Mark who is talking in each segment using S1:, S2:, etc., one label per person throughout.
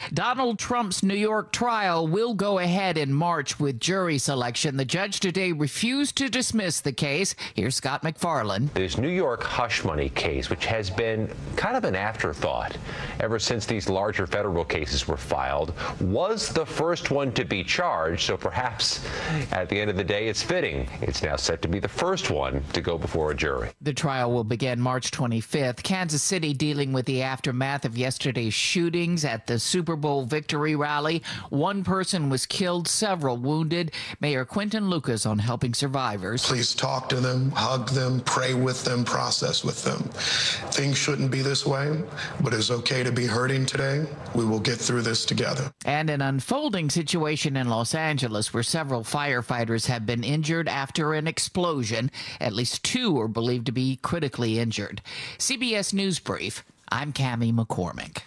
S1: Donald Trump's New York trial will go ahead in March with jury selection. The judge today refused to dismiss the case. Here's Scott McFarland.
S2: This New York hush money case, which has been kind of an afterthought ever since these larger federal cases were filed, was the first one to be charged. So perhaps at the end of the day, it's fitting. It's now set to be the first one to go before a jury.
S1: The trial will begin March 25th. Kansas City dealing with the aftermath of yesterday's shootings at the Super Bowl victory rally. One person was killed, several wounded. Mayor Quinton Lucas on helping survivors.
S3: Please talk to them, hug them, pray with them, process with them. Things shouldn't be this way, but it's okay to be hurting today. We will get through this together.
S1: And an unfolding situation in Los Angeles where several firefighters have been injured after an explosion. At least 2 are believed to be critically injured. CBS News Brief, I'm Cammie McCormick.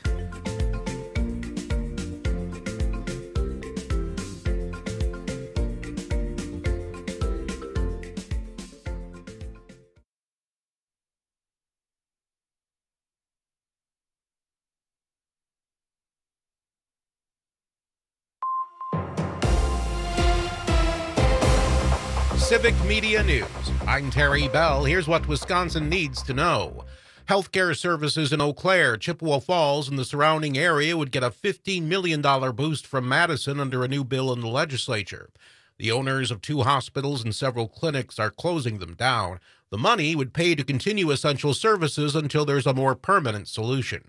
S4: Civic Media News. I'm Terry Bell. Here's what Wisconsin needs to know. Healthcare services in Eau Claire, Chippewa Falls, and the surrounding area would get a $15 million boost from Madison under a new bill in the legislature. The owners of 2 hospitals and several clinics are closing them down. The money would pay to continue essential services until there's a more permanent solution.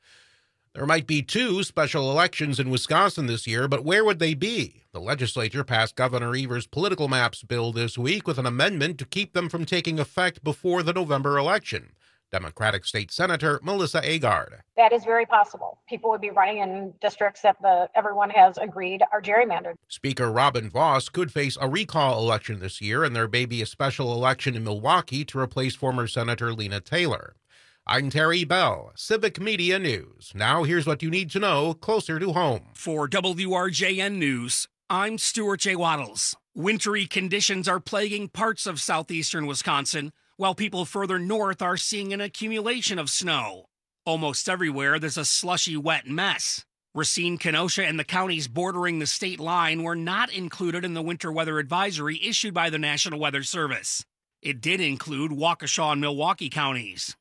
S4: There might be 2 special elections in Wisconsin this year, but where would they be? The legislature passed Governor Evers' political maps bill this week with an amendment to keep them from taking effect before the November election. Democratic State Senator Melissa Agard.
S5: That is very possible. People would be running in districts that everyone has agreed are gerrymandered.
S4: Speaker Robin Vos could face a recall election this year, and there may be a special election in Milwaukee to replace former Senator Lena Taylor. I'm Terry Bell, Civic Media News. Now here's what you need to know closer to home.
S6: For WRJN News, I'm Stuart J. Waddles. Wintry conditions are plaguing parts of southeastern Wisconsin, while people further north are seeing an accumulation of snow. Almost everywhere, there's a slushy, wet mess. Racine, Kenosha, and the counties bordering the state line were not included in the winter weather advisory issued by the National Weather Service. It did include Waukesha and Milwaukee counties.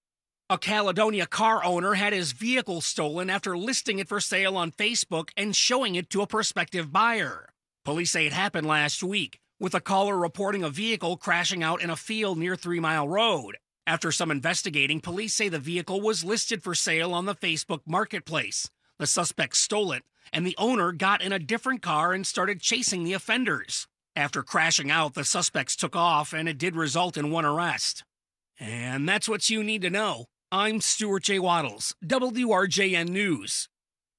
S6: A Caledonia car owner had his vehicle stolen after listing it for sale on Facebook and showing it to a prospective buyer. Police say it happened last week, with a caller reporting a vehicle crashing out in a field near 3 Mile Road. After some investigating, police say the vehicle was listed for sale on the Facebook marketplace. The suspect stole it, and the owner got in a different car and started chasing the offenders. After crashing out, the suspects took off, and it did result in 1 arrest. And that's what you need to know. I'm Stuart J. Waddles, WRJN News.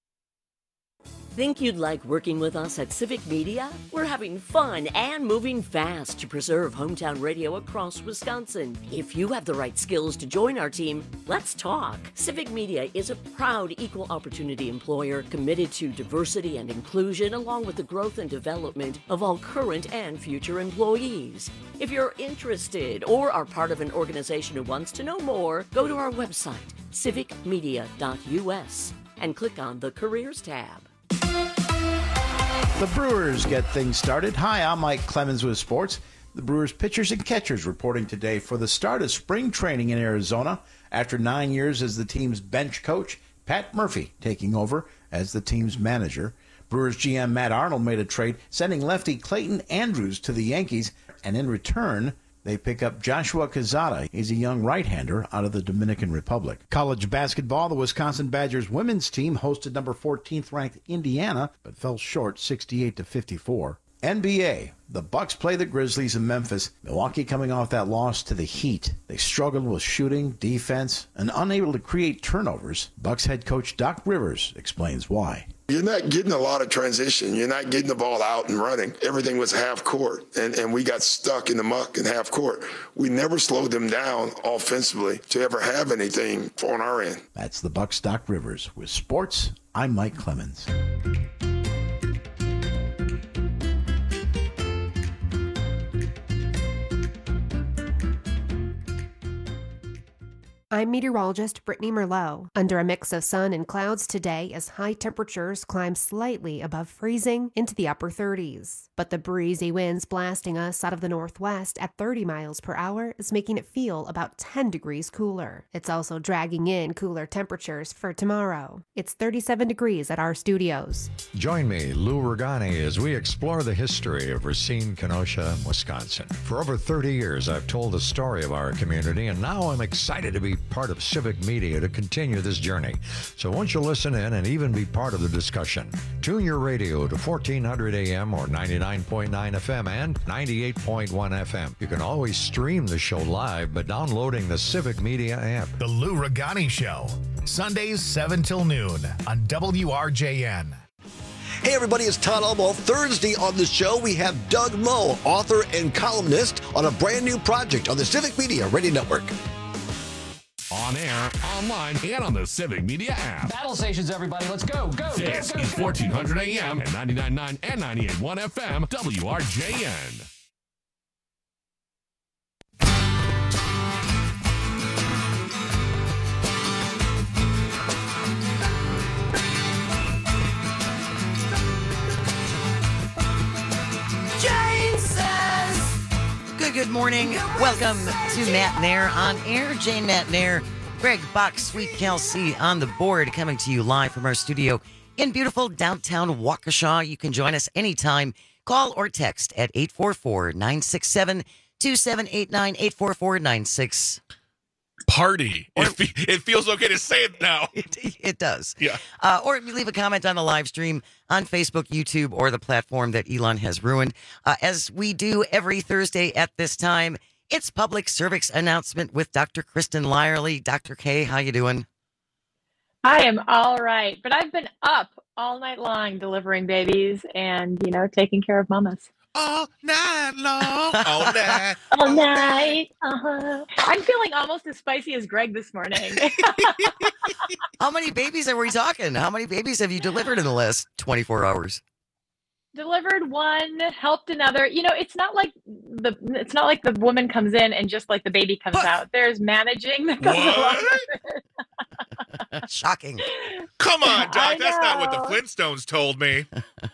S7: Think you'd like working with us at Civic Media? We're having fun and moving fast to preserve hometown radio across Wisconsin. If you have the right skills to join our team, let's talk. Civic Media is a proud equal opportunity employer committed to diversity and inclusion, along with the growth and development of all current and future employees. If you're interested or are part of an organization who wants to know more, go to our website, civicmedia.us, and click on the Careers tab.
S8: The Brewers get things started. Hi, I'm Mike Clemens with sports. The Brewers pitchers and catchers reporting today for the start of spring training in Arizona. After 9 years as the team's bench coach, Pat Murphy taking over as the team's manager. Brewers GM Matt Arnold made a trade, sending lefty Clayton Andrews to the Yankees, and in return, they pick up Joshua Quezada. He's a young right-hander out of the Dominican Republic. College basketball, the Wisconsin Badgers women's team hosted number 14th ranked Indiana, but fell short 68-54. NBA, the Bucks play the Grizzlies in Memphis. Milwaukee coming off that loss to the Heat. They struggled with shooting, defense, and unable to create turnovers. Bucks head coach Doc Rivers explains why.
S3: You're not getting a lot of transition. You're not getting the ball out and running. Everything was half court, and we got stuck in the muck in half court. We never slowed them down offensively to ever have anything on our end.
S8: That's the Bucks' Doc Rivers. With sports, I'm Mike Clemens.
S9: I'm meteorologist Brittany Merlot. Under a mix of sun and clouds today as high temperatures climb slightly above freezing into the upper 30s. But the breezy winds blasting us out of the northwest at 30 miles per hour is making it feel about 10 degrees cooler. It's also dragging in cooler temperatures for tomorrow. It's 37 degrees at our studios.
S10: Join me, Lou Regani, as we explore the history of Racine, Kenosha, Wisconsin. For over 30 years, I've told the story of our community, and now I'm excited to be part of Civic Media to continue this journey. So won't you listen in and even be part of the discussion? Tune your radio to 1400 AM or 99.9 FM and 98.1 FM. You can always stream the show live by downloading the Civic Media app.
S11: The Lou Regani Show, Sundays 7 till noon on WRJN.
S12: Hey everybody, it's Todd Almo. Thursday on the show, we have Doug Moe, author and columnist, on a brand new project on the Civic Media Radio Network.
S13: On air, online, and on the Civic Media app.
S14: Battle stations, everybody. Let's go.
S13: This is 1400 AM and 99.9 and 98.1 FM, WRJN.
S15: Good morning. Welcome to Matt Nair on air. Jane Matt Nair, Greg Bach, Sweet Kelsey on the board, coming to you live from our studio in beautiful downtown Waukesha. You can join us anytime. Call or text at 844-967-2789, 844-96.
S16: Party. It feels okay to say it now.
S15: It does.
S16: Yeah.
S15: Or leave a comment on the live stream on Facebook, YouTube, or the platform that Elon has ruined. As we do every Thursday at this time, it's public service announcement with Dr. Kristen Lyerly. Dr. K, how you doing?
S17: I am all right, but I've been up all night long delivering babies and, taking care of mamas.
S16: All night long. All night.
S17: All night. I'm feeling almost as spicy as Greg this morning.
S15: How many babies are we talking? How many babies have you delivered in the last 24 hours?
S17: Delivered one, helped another. It's not like the woman comes in and just like the baby comes out. There's managing that goes along with it.
S15: Shocking.
S16: Come on, Doc. That's not what the Flintstones told me.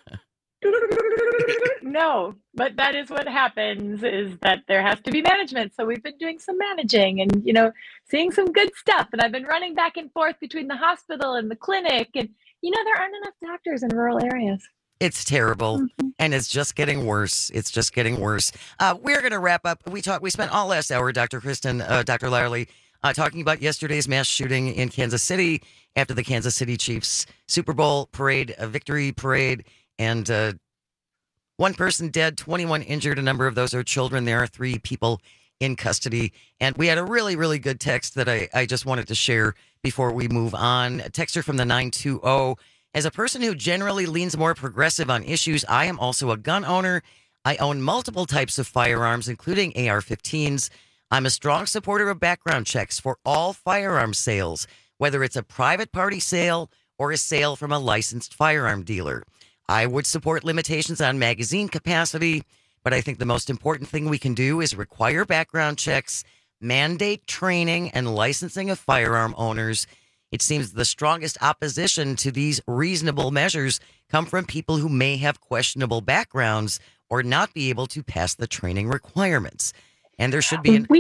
S17: No, but that is what happens, is that there has to be management. So we've been doing some managing and, seeing some good stuff. And I've been running back and forth between the hospital and the clinic. And, there aren't enough doctors in rural areas.
S15: It's terrible, and it's just getting worse. It's just getting worse. We're going to wrap up. We spent all last hour, Dr. Kristen, Dr. Lyerly, talking about yesterday's mass shooting in Kansas City after the Kansas City Chiefs Super Bowl parade, a victory parade, and one person dead, 21 injured. A number of those are children. There are 3 people in custody. And we had a really, really good text that I just wanted to share before we move on. A texter from the 920. As a person who generally leans more progressive on issues, I am also a gun owner. I own multiple types of firearms, including AR-15s. I'm a strong supporter of background checks for all firearm sales, whether it's a private party sale or a sale from a licensed firearm dealer. I would support limitations on magazine capacity, but I think the most important thing we can do is require background checks, mandate training and licensing of firearm owners. It seems the strongest opposition to these reasonable measures come from people who may have questionable backgrounds or not be able to pass the training requirements. And there should be an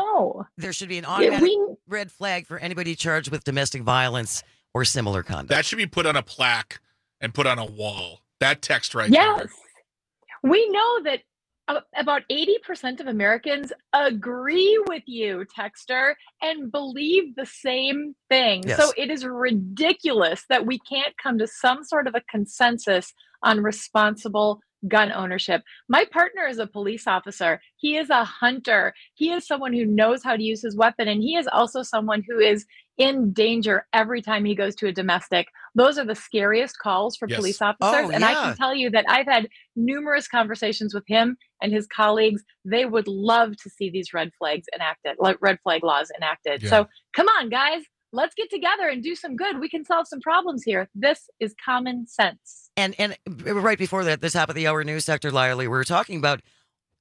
S15: automatic red flag for anybody charged with domestic violence or similar conduct.
S16: That should be put on a plaque and put on a wall. That text right
S17: there.
S16: Yes.
S17: We know that about 80% of Americans agree with you, texter, and believe the same thing.
S15: Yes.
S17: So it is ridiculous that we can't come to some sort of a consensus on responsible gun ownership. My partner is a police officer. He is a hunter. He is someone who knows how to use his weapon. And he is also someone who is in danger every time he goes to a domestic. Those are the scariest calls for police officers. And I can tell you that I've had numerous conversations with him and his colleagues. They would love to see these red flags enacted, like red flag laws enacted.
S16: Yeah.
S17: So come on, guys. Let's get together and do some good. We can solve some problems here. This is common sense.
S15: And right before that, at the top of the hour news, Dr. Lyerly, we were talking about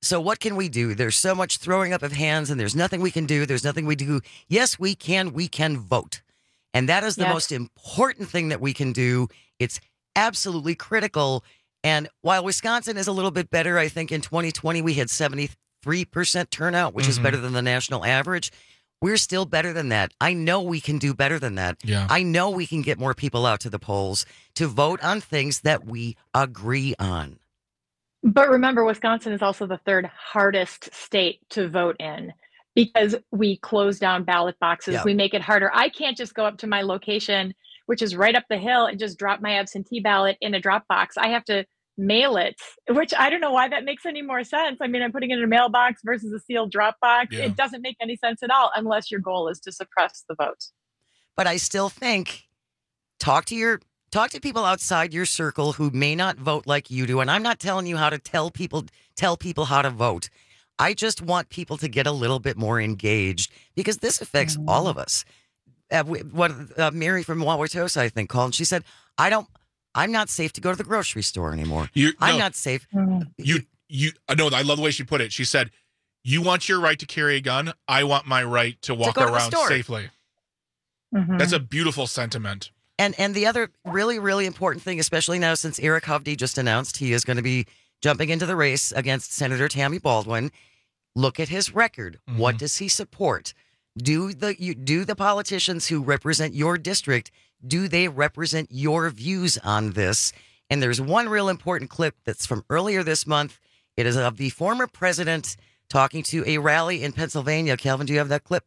S15: So what can we do? There's so much throwing up of hands, and there's nothing we can do. There's nothing we do. Yes, we can vote. And that is the most important thing that we can do. It's absolutely critical. And while Wisconsin is a little bit better, I think in 2020 we had 73% turnout, which is better than the national average. We're still better than that. I know we can do better than that.
S16: Yeah.
S15: I know we can get more people out to the polls to vote on things that we agree on.
S17: But remember, Wisconsin is also the third hardest state to vote in because we close down ballot boxes.
S15: Yeah.
S17: We make it harder. I can't just go up to my location, which is right up the hill, and just drop my absentee ballot in a drop box. I have to mail it, which I don't know why that makes any more sense. I mean, I'm putting it in a mailbox versus a sealed drop box.
S16: Yeah.
S17: It doesn't make any sense at all unless your goal is to suppress the vote.
S15: But I still think talk to people outside your circle who may not vote like you do. And I'm not telling you how to tell people how to vote. I just want people to get a little bit more engaged because this affects all of us. Mary from Wauwatosa, I think, called and she said, I'm not safe to go to the grocery store anymore. I'm not safe.
S16: I know. I love the way she put it. She said, you want your right to carry a gun. I want my right to walk around safely. That's a beautiful sentiment.
S15: And the other really, really important thing, especially now since Eric Hovde just announced he is going to be jumping into the race against Senator Tammy Baldwin, look at his record. What does he support? Do the politicians who represent your district, do they represent your views on this? And there's one real important clip that's from earlier this month. It is of the former president talking to a rally in Pennsylvania. Calvin, do you have that clip?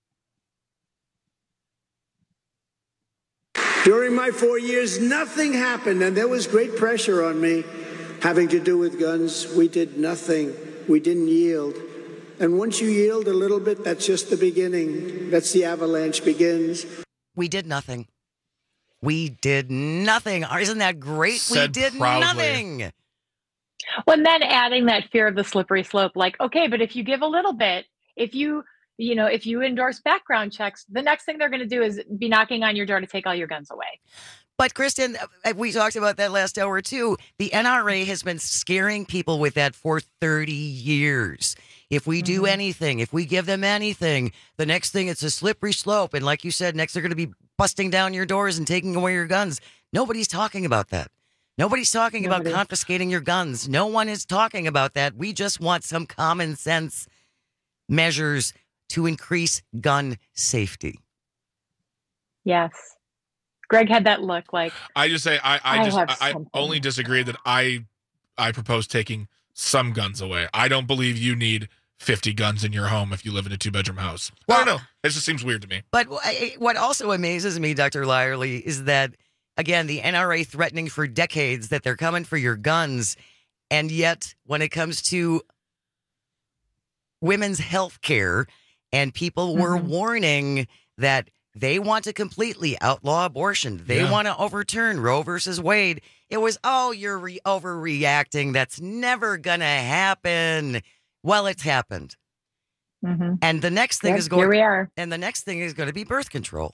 S14: During my 4 years, nothing happened, and there was great pressure on me having to do with guns. We did nothing. We didn't yield. And once you yield a little bit, that's just the beginning. That's the avalanche begins.
S15: We did nothing. We did nothing. Isn't that great?
S16: Said
S15: we did
S16: proudly.
S15: nothing.
S17: Well, and then adding that fear of the slippery slope, like, okay, but if you give a little bit, if you endorse background checks, the next thing they're going to do is be knocking on your door to take all your guns away.
S15: But Kristen, we talked about that last hour too. The NRA has been scaring people with that for 30 years. If we do anything, if we give them anything, the next thing it's a slippery slope. And like you said, next they're going to be busting down your doors and taking away your guns. Nobody's talking about that. Nobody's talking about confiscating your guns. No one is talking about that. We just want some common sense measures to increase gun safety.
S17: Yes. Greg had that look like.
S16: I just say I only disagree that I propose taking some guns away. I don't believe you need 50 guns in your home if you live in a 2-bedroom house. Well, I don't know. It just seems weird to me.
S15: But what also amazes me, Dr. Lyerly, is that, again, the NRA threatening for decades that they're coming for your guns, and yet when it comes to women's health care, and people were warning that they want to completely outlaw abortion. They want to overturn Roe versus Wade. It was, you're overreacting. That's never going to happen. Well, it's happened. And the next thing is going.
S17: Here we are.
S15: And the next thing is going to be birth control.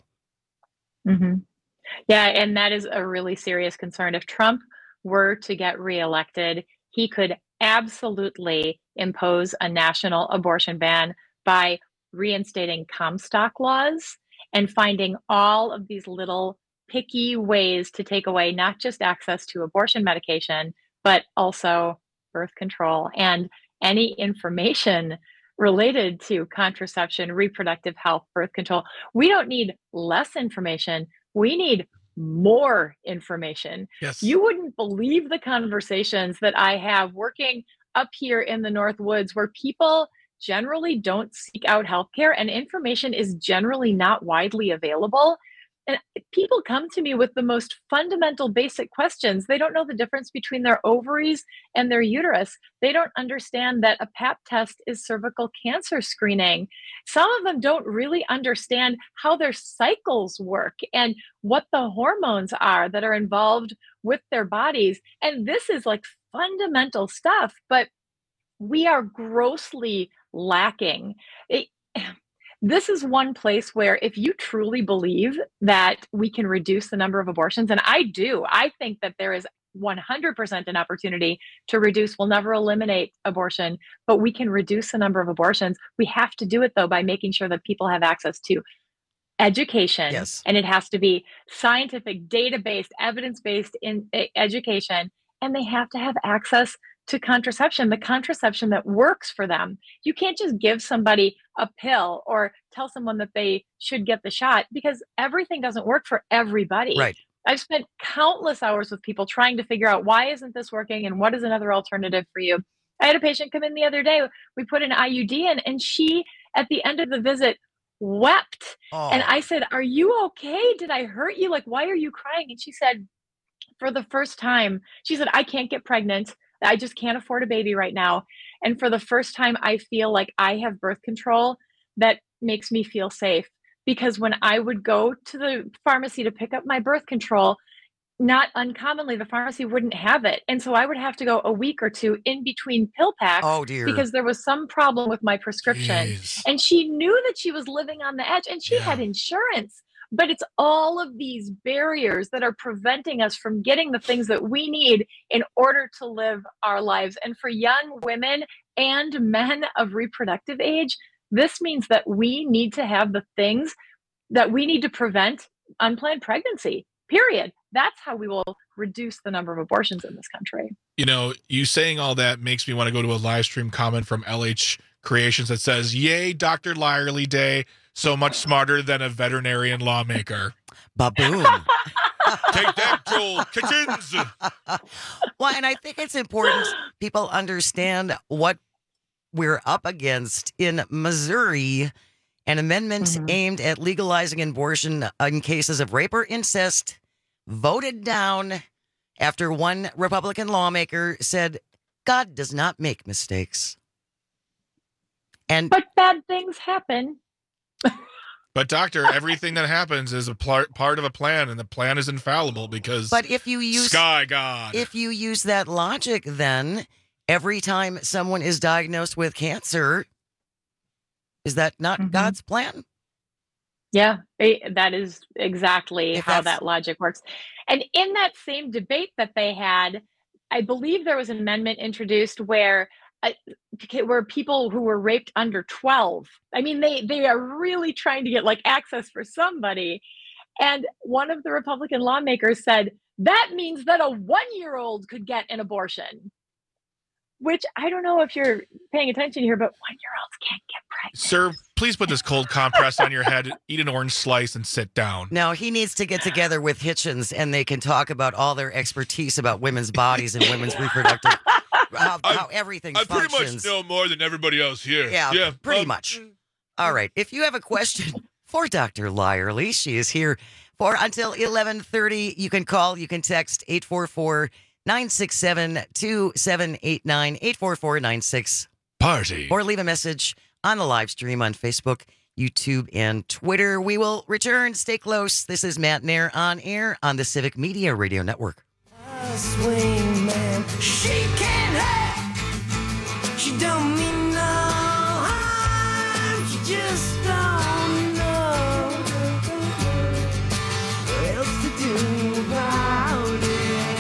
S17: Yeah, and that is a really serious concern. If Trump were to get reelected, he could absolutely impose a national abortion ban by reinstating Comstock laws and finding all of these little picky ways to take away not just access to abortion medication, but also birth control and any information related to contraception, reproductive health, birth control. We don't need less information. We need more information.
S16: Yes.
S17: You wouldn't believe the conversations that I have working up here in the North Woods where people generally don't seek out healthcare and information is generally not widely available. And people come to me with the most fundamental basic questions. They don't know the difference between their ovaries and their uterus. They don't understand that a Pap test is cervical cancer screening. Some of them don't really understand how their cycles work and what the hormones are that are involved with their bodies. And this is like fundamental stuff, but we are grossly lacking. This is one place where if you truly believe that we can reduce the number of abortions, and I do, I think that there is 100% an opportunity to reduce. We'll never eliminate abortion, but we can reduce the number of abortions. We have to do it, though, by making sure that people have access to education.
S15: Yes.
S17: And it has to be scientific, data-based, evidence-based in education. And they have to have access to contraception, the contraception that works for them. You can't just give somebody a pill or tell someone that they should get the shot, because everything doesn't work for everybody.
S15: Right.
S17: I've spent countless hours with people trying to figure out, why isn't this working and what is another alternative for you? I had a patient come in the other day. We put an IUD in, and she, at the end of the visit, wept.
S15: Oh.
S17: And I said, "Are you okay? Did I hurt you? Like, why are you crying?" And she said, for the first time, she said, "I can't get pregnant. I just can't afford a baby right now. And for the first time, I feel like I have birth control that makes me feel safe." Because when I would go to the pharmacy to pick up my birth control, not uncommonly, the pharmacy wouldn't have it. And so I would have to go a week or two in between pill packs.
S15: Oh, dear.
S17: Because there was some problem with my prescription.
S16: Jeez.
S17: And she knew that she was living on the edge, and she had insurance. But it's all of these barriers that are preventing us from getting the things that we need in order to live our lives. And for young women and men of reproductive age, this means that we need to have the things that we need to prevent unplanned pregnancy, period. That's how we will reduce the number of abortions in this country.
S16: You know, you saying all that makes me want to go to a live stream comment from LH Creations that says, "Yay, Dr. Lyerly Day. So much smarter than a veterinarian lawmaker."
S15: Baboon.
S16: Take that, Joel Kitchens.
S15: Well, and I think it's important people understand what we're up against. In Missouri, an amendment aimed at legalizing abortion in cases of rape or incest voted down after one Republican lawmaker said, "God does not make mistakes."
S17: But bad things happen.
S16: But doctor, everything that happens is a part of a plan, and the plan is infallible because
S15: if you use
S16: Sky God.
S15: If you use that logic, then every time someone is diagnosed with cancer, is that not God's plan?
S17: Yeah, that is exactly how that logic works. And in that same debate that they had, I believe there was an amendment introduced where people who were raped under 12, I mean, they are really trying to get like access for somebody. And one of the Republican lawmakers said, that means that a 1-year-old could get an abortion. Which I don't know if you're paying attention here, but 1-year-olds can't get pregnant.
S16: Sir, please put this cold compress on your head, eat an orange slice, and sit down.
S15: No, he needs to get together with Hitchens, and they can talk about all their expertise about women's bodies and women's reproductive, how everything functions.
S16: I pretty much know more than everybody else here.
S15: Yeah, pretty much. All right, if you have a question for Dr. Lyerly, she is here for until 11:30. You can call, you can text 844-967-2789, 844-96
S16: Party.
S15: Or leave a message on the live stream on Facebook, YouTube, and Twitter. We will return. Stay close. This is Matt Nair on air on the Civic Media Radio Network.
S18: Swing man, she can't hurt. She don't mean no harm. She just don't know what else to do about it.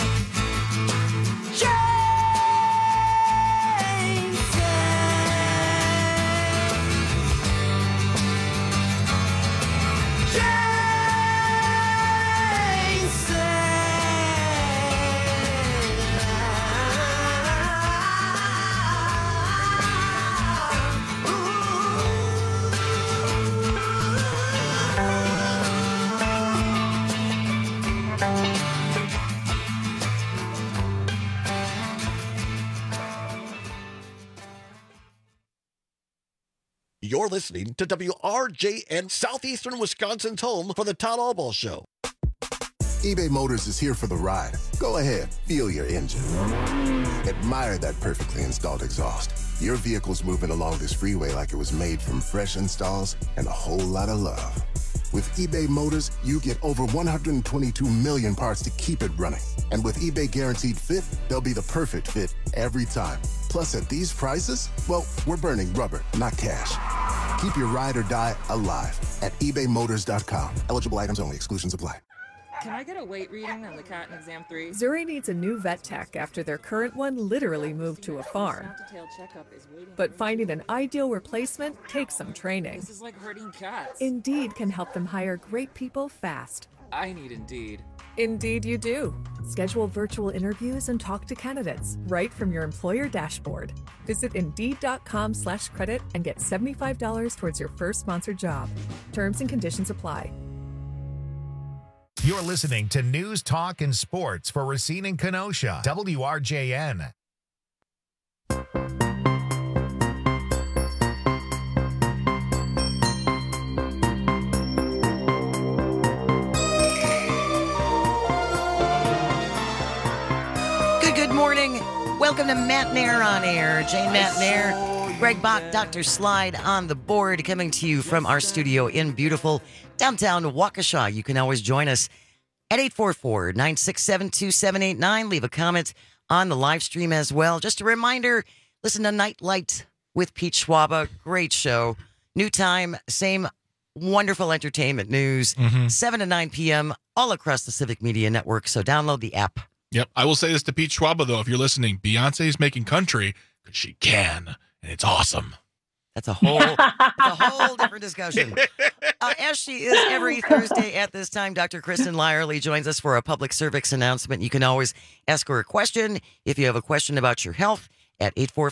S12: You're listening to WRJN, Southeastern Wisconsin's home for the Todd Albaugh Show.
S19: eBay Motors is here for the ride. Go ahead, feel your engine. Admire that perfectly installed exhaust. Your vehicle's moving along this freeway like it was made from fresh installs and a whole lot of love. With eBay Motors, you get over 122 million parts to keep it running. And with eBay Guaranteed Fit, they'll be the perfect fit every time. Plus, at these prices, well, we're burning rubber, not cash. Keep your ride or die alive at ebaymotors.com. Eligible items only. Exclusions apply.
S20: Can I get a weight reading on the cat in exam 3?
S21: Zuri needs a new vet tech after their current one literally moved to a farm. But finding an ideal replacement takes some training.
S20: This is like herding cats.
S21: Indeed can help them hire great people fast.
S20: I need Indeed.
S21: Indeed you do. Schedule virtual interviews and talk to candidates right from your employer dashboard. Visit Indeed.com/credit and get $75 towards your first sponsored job. Terms and conditions apply.
S11: You're listening to News, Talk, and Sports for Racine and Kenosha, WRJN.
S15: Good morning. Welcome to Matt Nair on Air. Jane Matt Nair, Greg Bach, Dr. Slide on the board, coming to you from our studio in beautiful downtown Waukesha. You can always join us at 844-967-2789. Leave a comment on the live stream as well. Just a reminder, listen to Nightlight with Pete Schwaba. Great show. New time, same wonderful entertainment news, 7 to 9 p.m. all across the Civic Media Network. So download the app.
S16: Yep. I will say this to Pete Schwaba, though. If you're listening, Beyonce's making country because she can, and it's awesome.
S15: That's a whole different discussion. As she is every Thursday at this time, Dr. Kristen Lyerly joins us for a public service announcement. You can always ask her a question if you have a question about your health at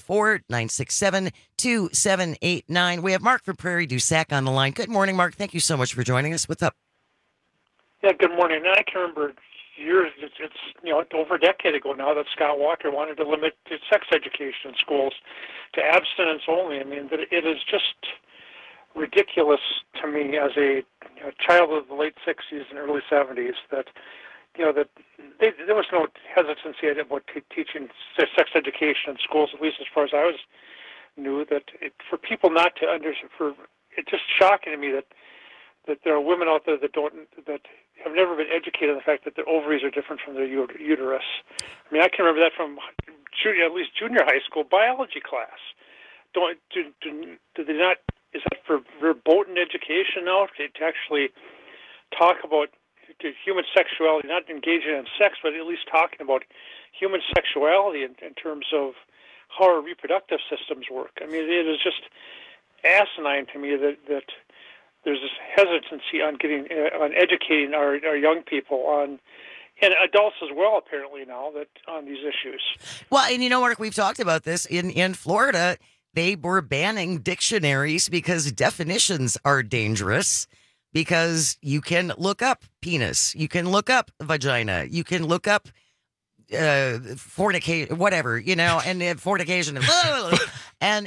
S15: 844-967-2789. We have Mark from Prairie du Sac on the line. Good morning, Mark. Thank you so much for joining us. What's up?
S22: Yeah, good morning. I can remember years, it's over a decade ago now, that Scott Walker wanted to limit sex education in schools to abstinence only. I mean, that it is just ridiculous to me as a child of the late 60s and early 70s that there was no hesitancy about teaching sex education in schools, at least as far as I knew. That for people not to understand, it's just shocking to me that there are women out there that have never been educated on the fact that their ovaries are different from their uterus. I mean, I can remember that from at least junior high school biology class. Do they not? Is that for verboten education now to actually talk about human sexuality, not engaging in sex, but at least talking about human sexuality in terms of how our reproductive systems work? I mean, it is just asinine to me that there's this hesitancy on educating our young people and adults as well, apparently now, that on these issues.
S15: Well, and Mark, we've talked about this in Florida. They were banning dictionaries because definitions are dangerous, because you can look up penis, you can look up vagina, you can look up fornication, whatever, and fornication, and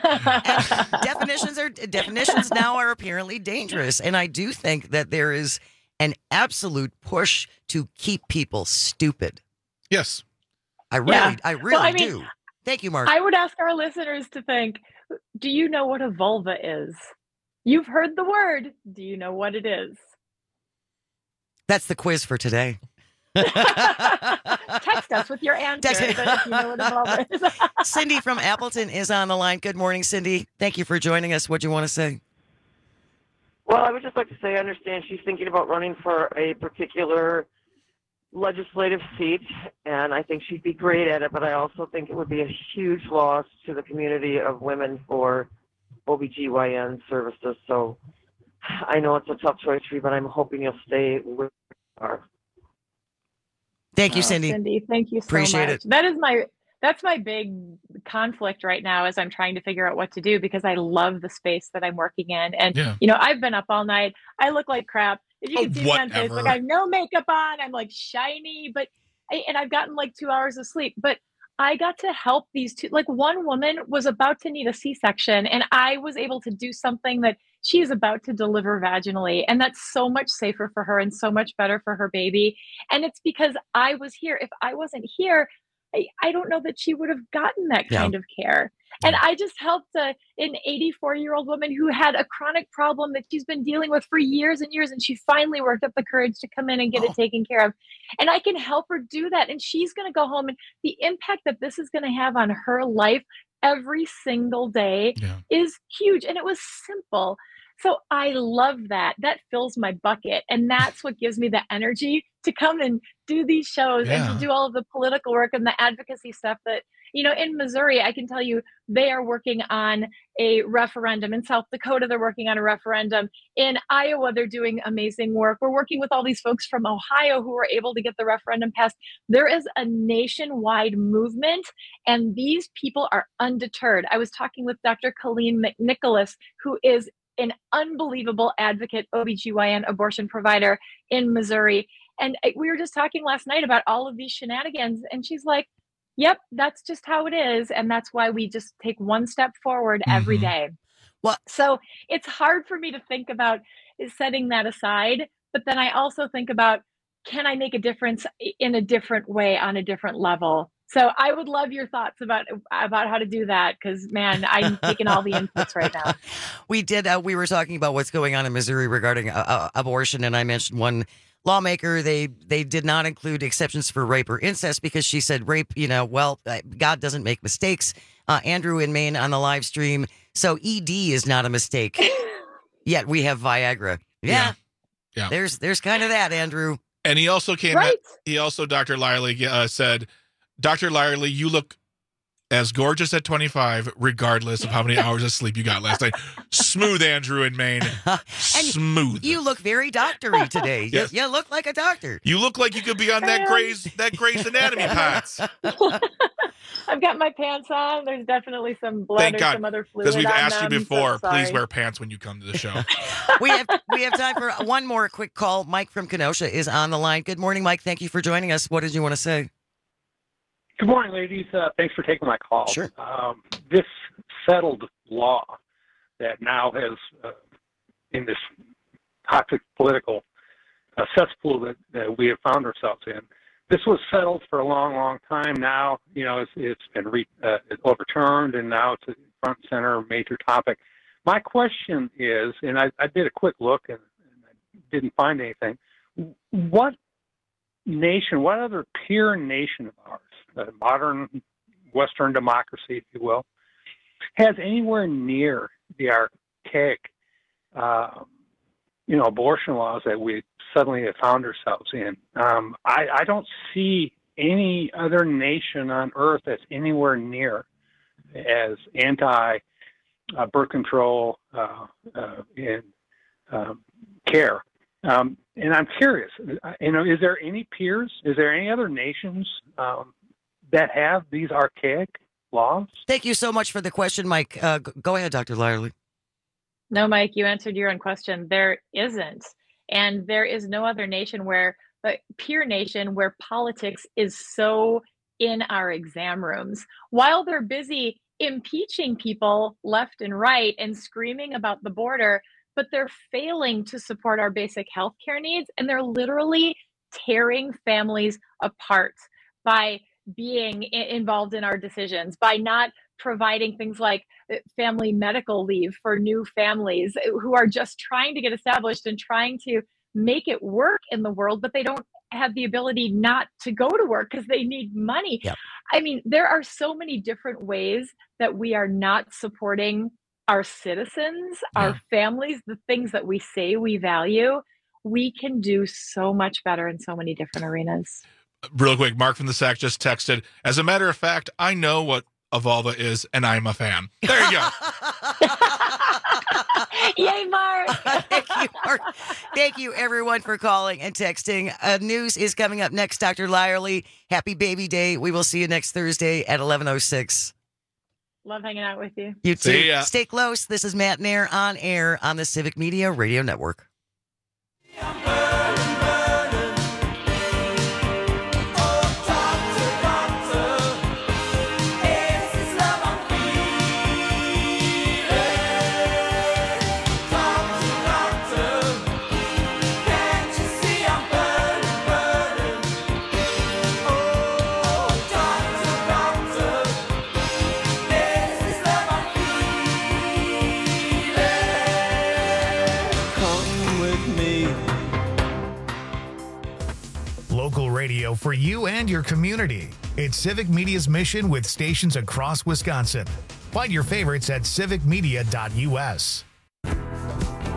S15: definitions now are apparently dangerous. And I do think that there is an absolute push to keep people stupid.
S16: Yes,
S15: I really do. Thank you, Mark.
S17: I would ask our listeners to think, do you know what a vulva is? You've heard the word. Do you know what it is?
S15: That's the quiz for today.
S17: Text us with your answer. If you know what a vulva is.
S15: Cindy from Appleton is on the line. Good morning, Cindy. Thank you for joining us. What do you want to say?
S23: Well, I would just like to say I understand she's thinking about running for a particular legislative seat, and I think she'd be great at it, but I also think it would be a huge loss to the community of women for OBGYN services. So I know it's a tough choice for you, but I'm hoping you'll stay with her.
S15: Thank you, Cindy.
S17: Cindy, thank you so
S15: Appreciate
S17: much.
S15: it.
S17: That's my big conflict right now as I'm trying to figure out what to do, because I love the space that I'm working in. And, I've been up all night. I look like crap. If you can see me on Facebook, I have no makeup on. I'm like shiny, and I've gotten like 2 hours of sleep. But I got to help these two. Like, one woman was about to need a C-section, and I was able to do something that she is about to deliver vaginally. And that's so much safer for her and so much better for her baby. And it's because I was here. If I wasn't here, I don't know that she would have gotten that kind of care. And I just helped an 84-year-old woman who had a chronic problem that she's been dealing with for years and years. And she finally worked up the courage to come in and get it taken care of. And I can help her do that. And she's going to go home, and the impact that this is going to have on her life every single day is huge. And it was simple. So I love that. That fills my bucket. And that's what gives me the energy to come and do these shows and to do all of the political work and the advocacy stuff that, in Missouri, I can tell you they are working on a referendum. In South Dakota, they're working on a referendum. In Iowa, they're doing amazing work. We're working with all these folks from Ohio who were able to get the referendum passed. There is a nationwide movement, and these people are undeterred. I was talking with Dr. Colleen McNicholas, who is an unbelievable advocate, OBGYN abortion provider in Missouri. And we were just talking last night about all of these shenanigans. And she's like, yep, that's just how it is. And that's why we just take one step forward every day.
S15: Well,
S17: so it's hard for me to think about setting that aside. But then I also think about, can I make a difference in a different way on a different level? So I would love your thoughts about how to do that, because, man, I'm taking all the inputs right now.
S15: We were talking about what's going on in Missouri regarding abortion, and I mentioned one lawmaker. They did not include exceptions for rape or incest because she said rape, God doesn't make mistakes. Andrew in Maine on the live stream. So ED is not a mistake. Yet we have Viagra. Yeah. There's kind of that, Andrew.
S16: And he also Dr. Lyerly said, Dr. Lyerly, you look as gorgeous at 25, regardless of how many hours of sleep you got last night. Smooth, Andrew in Maine. Smooth.
S15: You look very doctory today.
S16: Yes.
S15: You look like a doctor.
S16: You look like you could be on that Grey's Anatomy pants.
S17: I've got my pants on. There's definitely some blood
S16: Thank
S17: or
S16: God,
S17: some other fluid
S16: because we've
S17: on
S16: asked you
S17: them,
S16: before,
S17: so
S16: please
S17: sorry.
S16: wear pants when you come to the show.
S15: We have time for one more quick call. Mike from Kenosha is on the line. Good morning, Mike. Thank you for joining us. What did you want to say?
S1: Good morning, ladies. Thanks for taking my call.
S15: Sure.
S1: This settled law that now has, in this toxic political cesspool that we have found ourselves in, this was settled for a long, long time now. It's been overturned, and now it's a front and center major topic. My question is, and I did a quick look and I didn't find anything, what other peer nation of ours, a modern Western democracy, if you will, has anywhere near the archaic, abortion laws that we suddenly have found ourselves in? I don't see any other nation on earth that's anywhere near as anti-birth control and care. And I'm curious, is there any peers? Is there any other nations that have these archaic laws?
S15: Thank you so much for the question, Mike. Go ahead, Dr. Lyerly.
S17: No, Mike, you answered your own question. There isn't. And there is no other nation peer nation where politics is so in our exam rooms. While they're busy impeaching people left and right and screaming about the border, but they're failing to support our basic healthcare needs. And they're literally tearing families apart by being involved in our decisions, by not providing things like family medical leave for new families who are just trying to get established and trying to make it work in the world, but they don't have the ability not to go to work because they need money.
S15: Yep.
S17: I mean, there are so many different ways that we are not supporting our citizens, our families, the things that we say we value. We can do so much better in so many different arenas.
S16: Real quick, Mark from the SAC just texted, as a matter of fact, I know what Evolva is, and I'm a fan. There you go.
S17: Yay, Mark.
S15: Thank you, Mark. Thank you, everyone, for calling and texting. News is coming up next. Dr. Lyerly, happy baby day. We will see you next Thursday at 11:06.
S17: Love hanging out with you.
S15: You too. Stay close. This is Matt Nair on air on the Civic Media Radio Network.
S11: Radio for you and your community. It's Civic Media's mission with stations across Wisconsin. Find your favorites at civicmedia.us.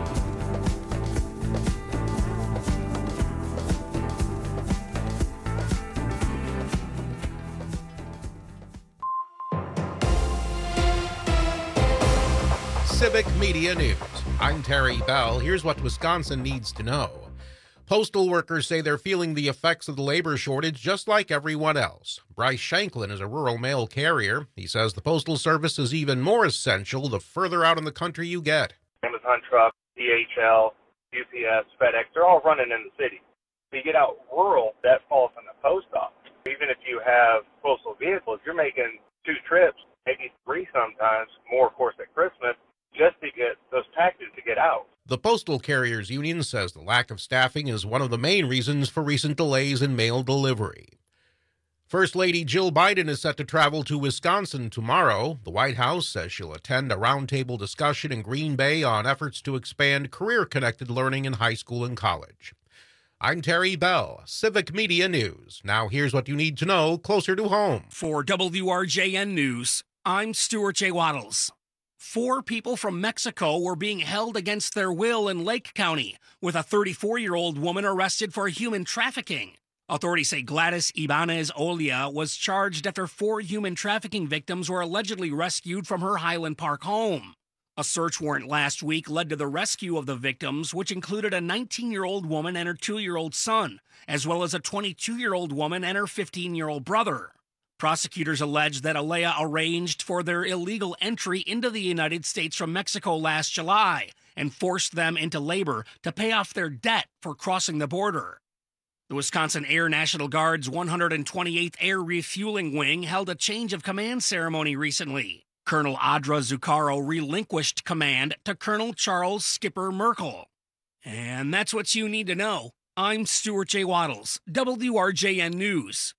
S2: Civic Media News. I'm Terry Bell. Here's what Wisconsin needs to know. Postal workers say they're feeling the effects of the labor shortage just like everyone else. Bryce Shanklin is a rural mail carrier. He says the Postal Service is even more essential the further out in the country you get.
S4: Amazon truck, DHL, UPS, FedEx, they're all running in the city. If you get out rural, that falls on the post office. Even if you have postal vehicles, you're making 2 trips, maybe 3 sometimes, more of course at Christmas, just to get those packages to get out.
S2: The Postal Carriers Union says the lack of staffing is one of the main reasons for recent delays in mail delivery. First Lady Jill Biden is set to travel to Wisconsin tomorrow. The White House says she'll attend a roundtable discussion in Green Bay on efforts to expand career-connected learning in high school and college. I'm Terry Bell, Civic Media News. Now here's what you need to know closer to home.
S6: For WRJN News, I'm Stuart J. Waddles. 4 people from Mexico were being held against their will in Lake County, with a 34-year-old woman arrested for human trafficking. Authorities say Gladys Ibanez Olia was charged after 4 human trafficking victims were allegedly rescued from her Highland Park home. A search warrant last week led to the rescue of the victims, which included a 19-year-old woman and her 2-year-old son, as well as a 22-year-old woman and her 15-year-old brother. Prosecutors allege that Alea arranged for their illegal entry into the United States from Mexico last July and forced them into labor to pay off their debt for crossing the border. The Wisconsin Air National Guard's 128th Air Refueling Wing held a change of command ceremony recently. Colonel Audra Zuccaro relinquished command to Colonel Charles Skipper Merkel. And that's what you need to know. I'm Stuart J. Waddles, WRJN News.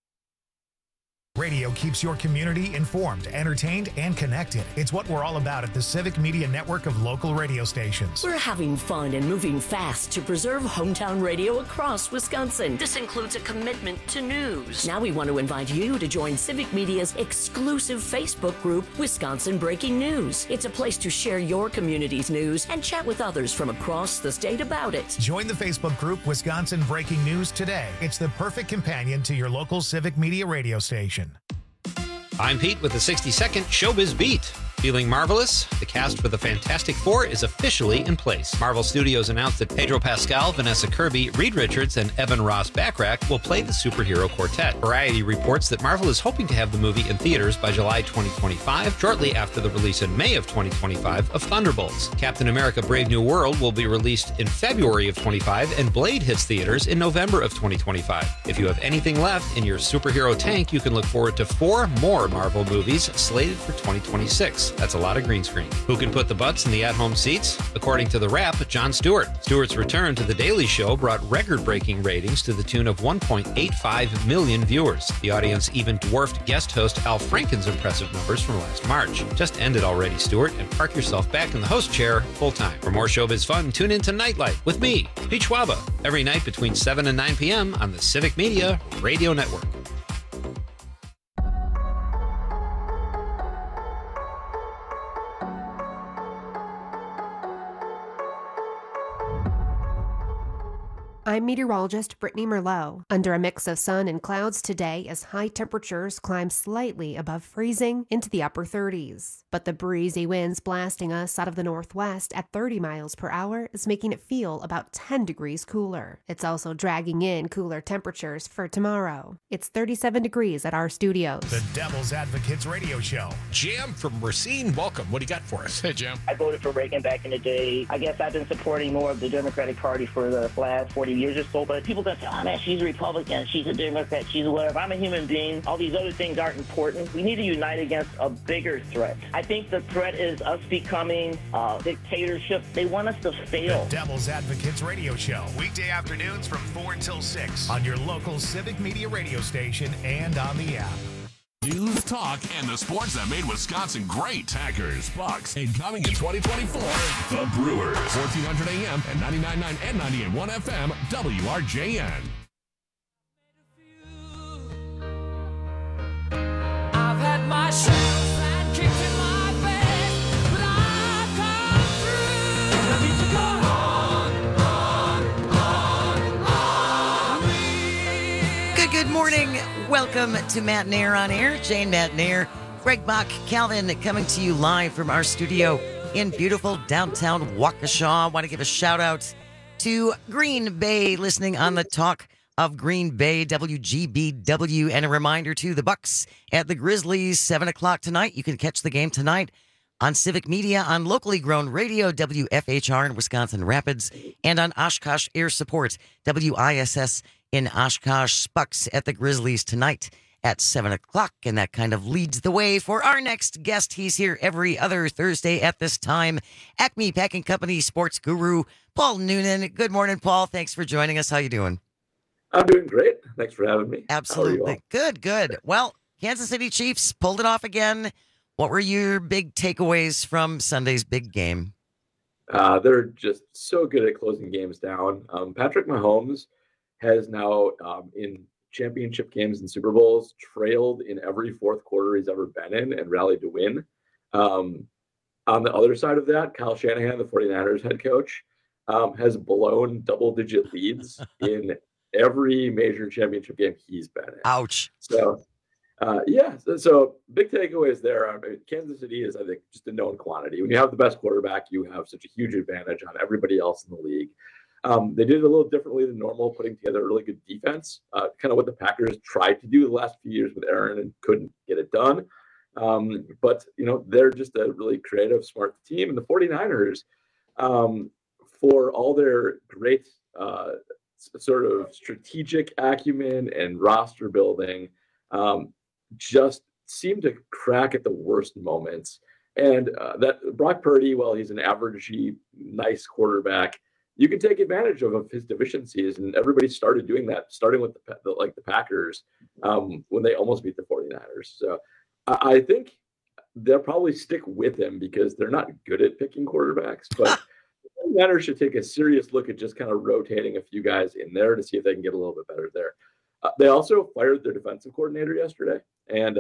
S11: Radio keeps your community informed, entertained, and connected. It's what we're all about at the Civic Media Network of local radio stations.
S7: We're having fun and moving fast to preserve hometown radio across Wisconsin. This includes a commitment to news. Now we want to invite you to join Civic Media's exclusive Facebook group, Wisconsin Breaking News. It's a place to share your community's news and chat with others from across the state about it.
S11: Join the Facebook group Wisconsin Breaking News today. It's the perfect companion to your local Civic Media radio station.
S5: I'm Pete with the 60-second Showbiz Beat. Feeling marvelous? The cast for the Fantastic Four is officially in place. Marvel Studios announced that Pedro Pascal, Vanessa Kirby, Reed Richards, and Evan Ross Backrack will play the superhero quartet. Variety reports that Marvel is hoping to have the movie in theaters by July 2025, shortly after the release in May of 2025 of Thunderbolts. Captain America Brave New World will be released in February of 25, and Blade hits theaters in November of 2025. If you have anything left in your superhero tank, you can look forward to 4 more Marvel movies slated for 2026. That's a lot of green screen. Who can put the butts in the at-home seats? According to The Wrap, Jon Stewart. Stewart's return to The Daily Show brought record-breaking ratings to the tune of 1.85 million viewers. The audience even dwarfed guest host Al Franken's impressive numbers from last March. Just end it already, Stewart, and park yourself back in the host chair full-time. For more showbiz fun, tune in to Nightlight with me, Pete Schwaba, every night between 7 and 9 p.m. on the Civic Media Radio Network.
S9: I'm meteorologist Brittany Merlot. Under a mix of sun and clouds today as high temperatures climb slightly above freezing into the upper 30s. But the breezy winds blasting us out of the northwest at 30 miles per hour is making it feel about 10 degrees cooler. It's also dragging in cooler temperatures for tomorrow. It's 37 degrees at our studios.
S11: The Devil's Advocates Radio Show.
S24: Jam from Racine, welcome. What do you got for us?
S16: Hey, Jam.
S25: I voted for Reagan back in the day. I guess I've been supporting more of the Democratic Party for the last 40 years or so, but people don't say, oh man, she's a Republican, she's a Democrat, she's a whatever. I'm a human being. All these other things aren't important. We need to unite against a bigger threat. I think the threat is us becoming a dictatorship. They want us to fail.
S11: The Devil's Advocates Radio Show. Weekday afternoons from 4 until 6 on your local Civic Media radio station and on the app.
S13: News, talk, and the sports that made Wisconsin great. Packers, Bucks, and coming in 2024, the Brewers. 1400 AM and 99.9 and 98.1 FM, WRJN.
S18: I've had my shells and kicked in my face, but I've come through. And I need to go on.
S15: Good morning. Welcome to Matt Nair on Air. Jane Matt Nair, Greg Bach, Calvin coming to you live from our studio in beautiful downtown Waukesha. I want to give a shout out to Green Bay listening on the Talk of Green Bay, WGBW, and a reminder to the Bucks at the Grizzlies, 7 o'clock tonight. You can catch the game tonight on Civic Media, on locally grown radio, WFHR in Wisconsin Rapids, and on Oshkosh Air Support, WISS in Oshkosh. Bucks at the Grizzlies tonight at 7 o'clock, and that kind of leads the way for our next guest. He's here every other Thursday at this time. Acme Packing Company sports guru, Paul Noonan. Good morning, Paul. Thanks for joining us. How you doing?
S3: I'm doing great. Thanks for having me.
S15: Absolutely. Good. Well, Kansas City Chiefs pulled it off again. What were your big takeaways from Sunday's big game?
S3: They're just so good at closing games down. Patrick Mahomes has now, in championship games and Super Bowls, trailed in every fourth quarter he's ever been in and rallied to win. On the other side of that, Kyle Shanahan, the 49ers head coach, has blown double-digit leads in every major championship game he's been in.
S15: Ouch.
S3: So, so big takeaways there. I mean, Kansas City is, I think, just a known quantity. When you have the best quarterback, you have such a huge advantage on everybody else in the league. They did it a little differently than normal, putting together a really good defense, kind of what the Packers tried to do the last few years with Aaron and couldn't get it done. But, they're just a really creative, smart team. And the 49ers, for all their great sort of strategic acumen and roster building, just seem to crack at the worst moments. And that Brock Purdy, while he's an averagey, nice quarterback, you can take advantage of his deficiencies. And everybody started doing that, starting with the Packers when they almost beat the 49ers. So I think they'll probably stick with him because they're not good at picking quarterbacks. But the 49ers should take a serious look at just kind of rotating a few guys in there to see if they can get a little bit better there. They also fired their defensive coordinator yesterday, and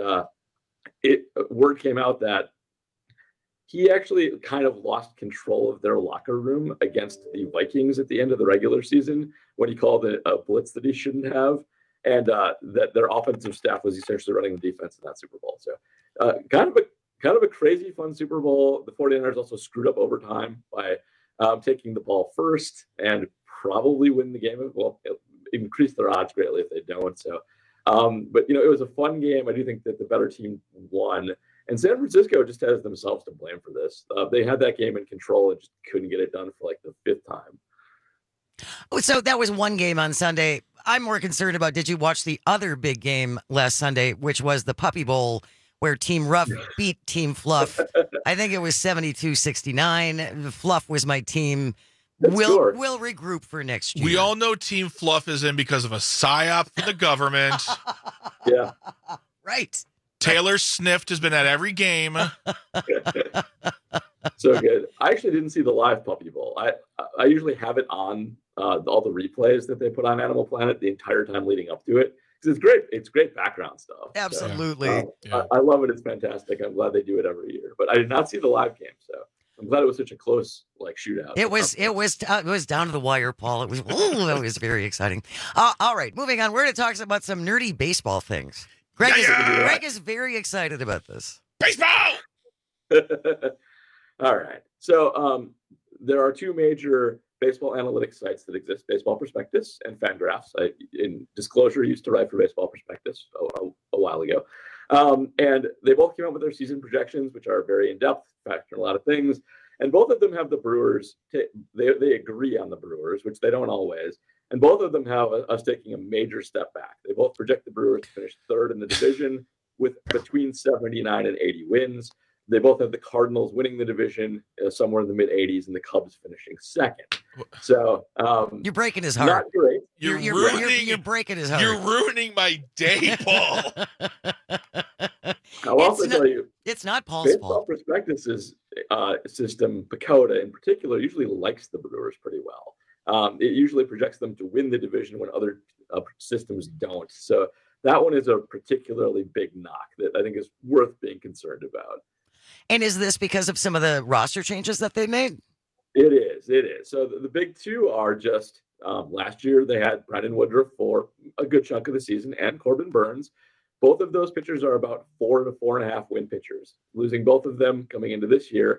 S3: word came out that he actually kind of lost control of their locker room against the Vikings at the end of the regular season when he called it a blitz that he shouldn't have, and that their offensive staff was essentially running the defense in that Super Bowl. So kind of a crazy fun Super Bowl. The 49ers also screwed up overtime by taking the ball first and probably win the game. Well, increase their odds greatly if they don't. So, but it was a fun game. I do think that the better team won, and San Francisco just has themselves to blame for this. They had that game in control and just couldn't get it done for like the fifth time.
S15: So that was one game on Sunday. I'm more concerned about, did you watch the other big game last Sunday, which was the Puppy Bowl, where Team Rough beat Team Fluff? I think it was 72-69. Fluff was my team. We'll regroup for next year.
S16: We all know Team Fluff is in because of a psyop for the government.
S3: Yeah.
S15: Right.
S16: Taylor Snift has been at every game.
S3: So good. I actually didn't see the live Puppy Bowl. I usually have it on all the replays that they put on Animal Planet the entire time leading up to it. Because it's great. It's great background stuff.
S15: Absolutely.
S3: So, I love it. It's fantastic. I'm glad they do it every year. But I did not see the live game, so I'm glad it was such a close shootout.
S15: It was down to the wire, Paul. It was very exciting. All right, moving on. We're going to talk about some nerdy baseball things. Greg is very excited about this.
S16: Baseball.
S3: All right. So there are two major baseball analytics sites that exist: Baseball Prospectus and Fangraphs. In disclosure, used to write for Baseball Prospectus a while ago. And they both came out with their season projections, which are very in-depth, factor in a lot of things. And both of them have the Brewers. They agree on the Brewers, which they don't always. And both of them have us taking a major step back. They both project the Brewers to finish third in the division with between 79 and 80 wins. They both have the Cardinals winning the division somewhere in the mid-80s and the Cubs finishing second. So
S15: you're breaking his heart.
S3: Not great.
S15: You're breaking his heart.
S16: You're ruining my day, Paul.
S3: I'll also tell you,
S15: it's not Paul's fault.
S3: Baseball Prospectus's system, PECOTA in particular, usually likes the Brewers pretty well. It usually projects them to win the division when other systems don't. So that one is a particularly big knock that I think is worth being concerned about.
S15: And is this because of some of the roster changes that they made?
S3: It is. So the big two are just last year they had Brandon Woodruff for a good chunk of the season and Corbin Burns. Both of those pitchers are about 4 to 4.5 win pitchers. Losing both of them coming into this year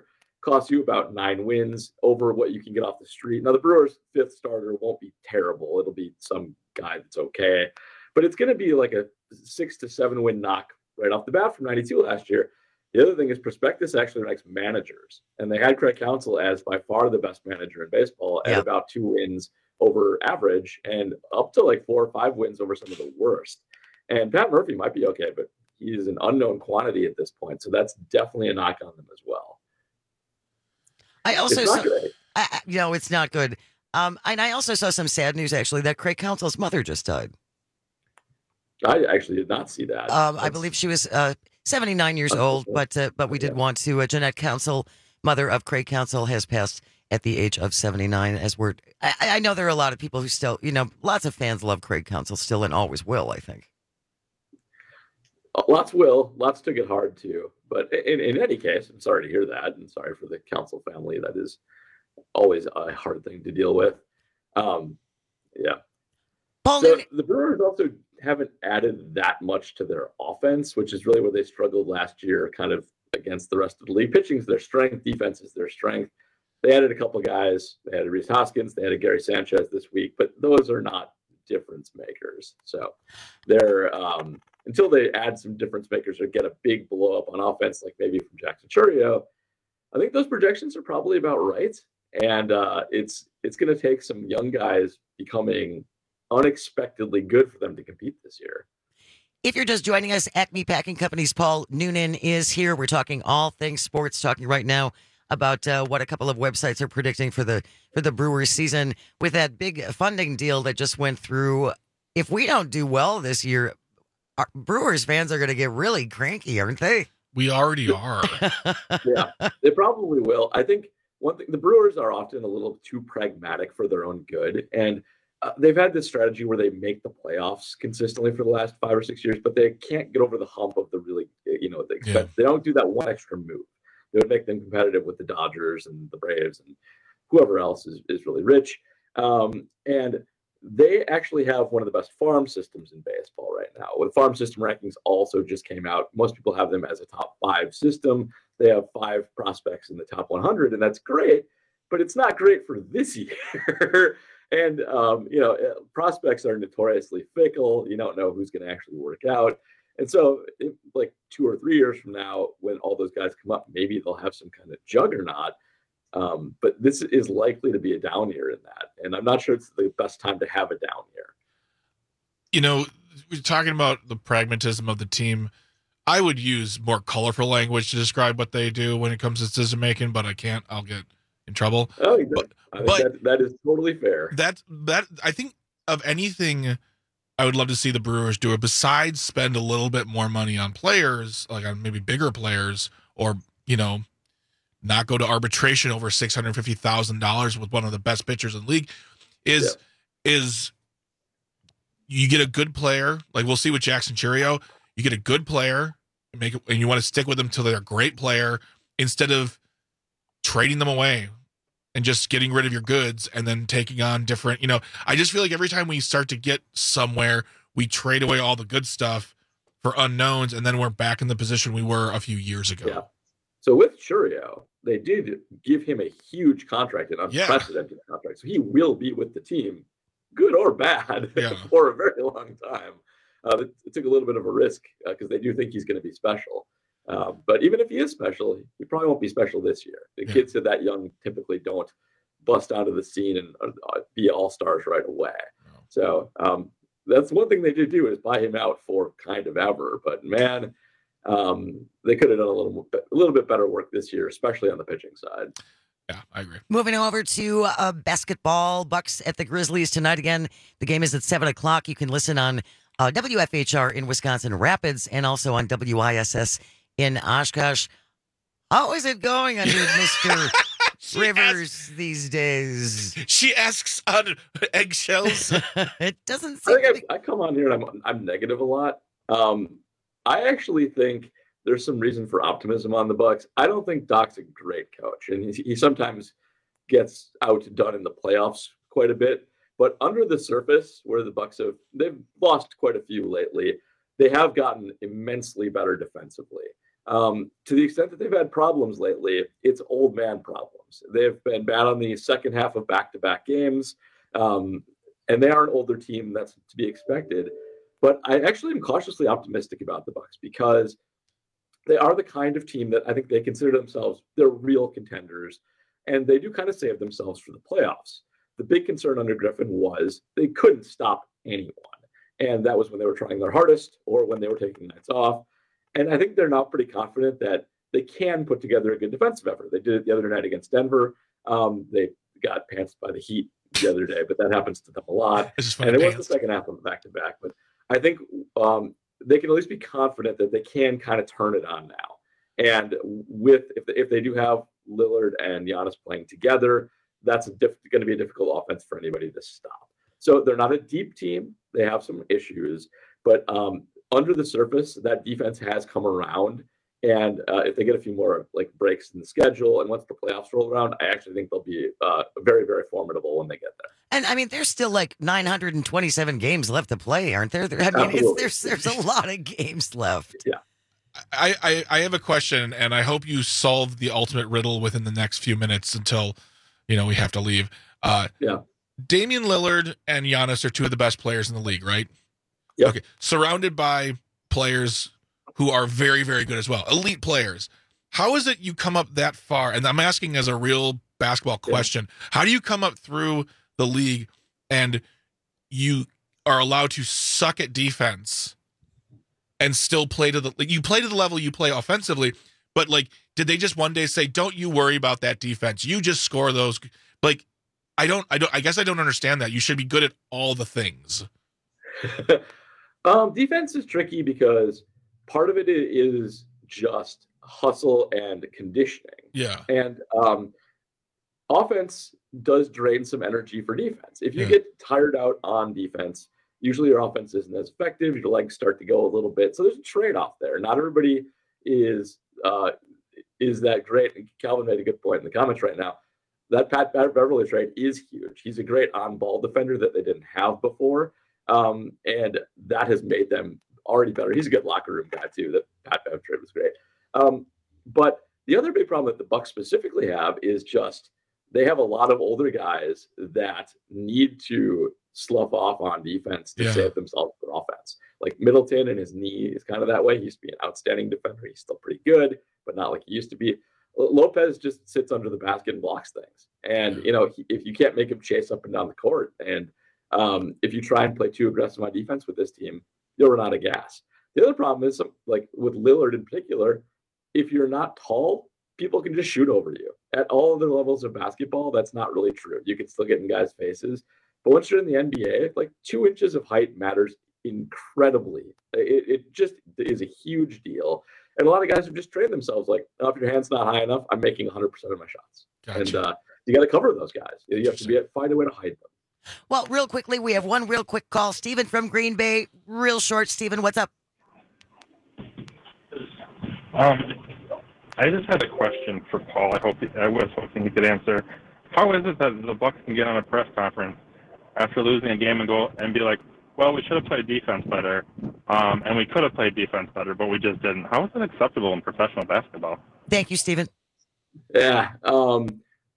S3: costs you about 9 wins over what you can get off the street. Now, the Brewers' 5th starter won't be terrible. It'll be some guy that's okay, but it's going to be like a 6 to 7 win knock right off the bat from 92 last year. The other thing is Prospectus actually ranks managers, and they had Craig Counsell as by far the best manager in baseball at about 2 wins over average and up to like 4 or 5 wins over some of the worst. And Pat Murphy might be okay, but he is an unknown quantity at this point, so that's definitely a knock on them as well.
S15: I also it's not good. And I also saw some sad news actually that Craig Counsell's mother just died.
S3: I actually did not see that.
S15: I believe she was 79 years old, but we did want to. Jeanette Counsell, mother of Craig Counsell, has passed at the age of 79. I know there are a lot of people who still, lots of fans love Craig Counsell still and always will, I think.
S3: Lots will. Lots took it hard too. But in any case, I'm sorry to hear that, and sorry for the Counsell family. That is always a hard thing to deal with. Yeah. So the Brewers also haven't added that much to their offense, which is really where they struggled last year, kind of against the rest of the league. Pitching is their strength, defense is their strength. They added a couple guys. They added Rhys Hoskins. They added Gary Sanchez this week, but those are not difference makers. So they're until they add some difference makers or get a big blow up on offense, like maybe from Jackson Chourio, I think those projections are probably about right. And it's going to take some young guys becoming unexpectedly good for them to compete this year.
S15: If you're just joining us, Acme Packing Company's Paul Noonan is here. We're talking all things sports, talking right now about what a couple of websites are predicting for the Brewers season with that big funding deal that just went through. If we don't do well this year, our Brewers fans are going to get really cranky, aren't they?
S16: We already are.
S3: Yeah, they probably will. I think one thing, the Brewers are often a little too pragmatic for their own good, and they've had this strategy where they make the playoffs consistently for the last 5 or 6 years, but they can't get over the hump of the really, the expense. They don't do that one extra move. They would make them competitive with the Dodgers and the Braves and whoever else is really rich. And they actually have one of the best farm systems in baseball right now. The farm system rankings also just came out. Most people have them as a top 5 system. They have 5 prospects in the top 100, and that's great, but it's not great for this year. And, prospects are notoriously fickle. You don't know who's going to actually work out. And so like 2 or 3 years from now, when all those guys come up, maybe they'll have some kind of juggernaut. But this is likely to be a down year in that. And I'm not sure it's the best time to have a down year.
S16: We're talking about the pragmatism of the team. I would use more colorful language to describe what they do when it comes to decision making, but I can't. I'll get in trouble.
S3: Oh, but that is totally fair.
S16: That I think of anything I would love to see the Brewers do it besides spend a little bit more money on players, like on maybe bigger players, or not go to arbitration over $650,000 with one of the best pitchers in the league. Is you get a good player, like we'll see with Jackson Chourio. You get a good player and you want to stick with them till they're a great player instead of trading them away and just getting rid of your goods and then taking on different, I just feel like every time we start to get somewhere, we trade away all the good stuff for unknowns, and then we're back in the position we were a few years ago.
S3: Yeah. So with Chourio, they did give him a huge contract, an unprecedented contract. So he will be with the team, good or bad, for a very long time. It took a little bit of a risk because they do think he's going to be special. But even if he is special, he probably won't be special this year. The kids that young typically don't bust onto the scene and be all-stars right away. No. So that's one thing they did do is buy him out for kind of ever. But man, they could have done a little bit better work this year, especially on the pitching side.
S16: Yeah, I agree.
S15: Moving over to basketball, Bucks at the Grizzlies tonight. Again, the game is at 7:00. You can listen on WFHR in Wisconsin Rapids and also on WISS in Oshkosh. How is it going under Mr. Rivers these days?
S16: She asks on eggshells.
S15: It doesn't seem
S3: I come on here and I'm negative a lot. I actually think there's some reason for optimism on the Bucks. I don't think Doc's a great coach, and he sometimes gets outdone in the playoffs quite a bit. But under the surface, where the Bucks they've lost quite a few lately, they have gotten immensely better defensively. To the extent that they've had problems lately, it's old man problems. They've been bad on the second half of back-to-back games, and they are an older team. That's to be expected. But I actually am cautiously optimistic about the Bucks because they are the kind of team that I think they consider themselves, they're real contenders, and they do kind of save themselves for the playoffs. The big concern under Griffin was they couldn't stop anyone. And that was when they were trying their hardest or when they were taking nights off. And I think they're now pretty confident that they can put together a good defensive effort. They did it the other night against Denver. They got pantsed by the Heat the other day, but that happens to them a lot. And it was the second half of the back-to-back. But I think they can at least be confident that they can kind of turn it on now. And if they do have Lillard and Giannis playing together, that's going to be a difficult offense for anybody to stop. So they're not a deep team. They have some issues, but under the surface, that defense has come around. And if they get a few more breaks in the schedule, and once the playoffs roll around, I actually think they'll be very, very formidable when they get there.
S15: And I mean, there's still 927 games left to play, aren't there? I mean, there's a lot of games left.
S3: Yeah.
S16: I have a question, and I hope you solve the ultimate riddle within the next few minutes until we have to leave.
S3: Yeah.
S16: Damian Lillard and Giannis are two of the best players in the league, right?
S3: Yeah.
S16: Okay. Surrounded by players who are very, very good as well, elite players. How is it you come up that far? And I'm asking as a real basketball question. Yeah. How do you come up through the league and you are allowed to suck at defense and still play to the level you play offensively? But did they just one day say, "Don't you worry about that defense. You just score those"? I guess I don't understand that. You should be good at all the things.
S3: Defense is tricky because part of it is just hustle and conditioning.
S16: Yeah.
S3: And offense does drain some energy for defense. If you get tired out on defense, usually your offense isn't as effective. Your legs start to go a little bit. So there's a trade-off there. Not everybody is that great. Calvin made a good point in the comments right now. That Pat Beverly trade is huge. He's a great on-ball defender that they didn't have before. And that has made them already better. He's a good locker room guy too. That Pat Bev trade was great. But the other big problem that the Bucks specifically have is just they have a lot of older guys that need to slough off on defense to save themselves for offense. Like Middleton and his knee is kind of that way. He used to be an outstanding defender. He's still pretty good, but not like he used to be. Lopez just sits under the basket and blocks things. And, if you can't make him chase up and down the court, and if you try and play too aggressive on defense with this team, you'll run out of gas. The other problem is, with Lillard in particular, if you're not tall, people can just shoot over you. At all other levels of basketball, that's not really true. You can still get in guys' faces. But once you're in the NBA, 2 inches of height matters incredibly. It just is a huge deal. And a lot of guys have just trained themselves if your hand's not high enough, I'm making 100% of my shots. Gotcha. And you got to cover those guys. You have to find a way to hide them.
S15: Well, real quickly, we have one real quick call. Steven from Green Bay. Real short, Steven, what's up?
S8: I just had a question for Paul. I was hoping he could answer. How is it that the Bucks can get on a press conference after losing a game and go and be like, well, we should have played defense better, and we could have played defense better, but we just didn't? How is it acceptable in professional basketball?
S15: Thank you, Steven.
S3: Yeah. On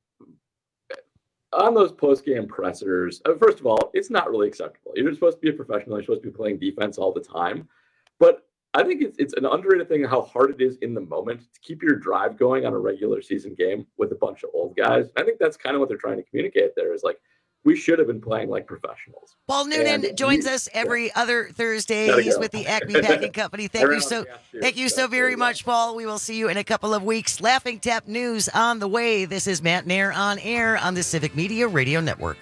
S3: those post-game pressers, first of all, it's not really acceptable. You're supposed to be a professional. You're supposed to be playing defense all the time. But I think it's an underrated thing how hard it is in the moment to keep your drive going on a regular season game with a bunch of old guys. I think that's kind of what they're trying to communicate there is we should have been playing like professionals.
S15: Paul Noonan joins us every other Thursday. He's with the Acme Packing Company. Thank you so very much, Paul. We will see you in a couple of weeks. Laughing Tap News on the way. This is Matt Nair on air on the Civic Media Radio Network.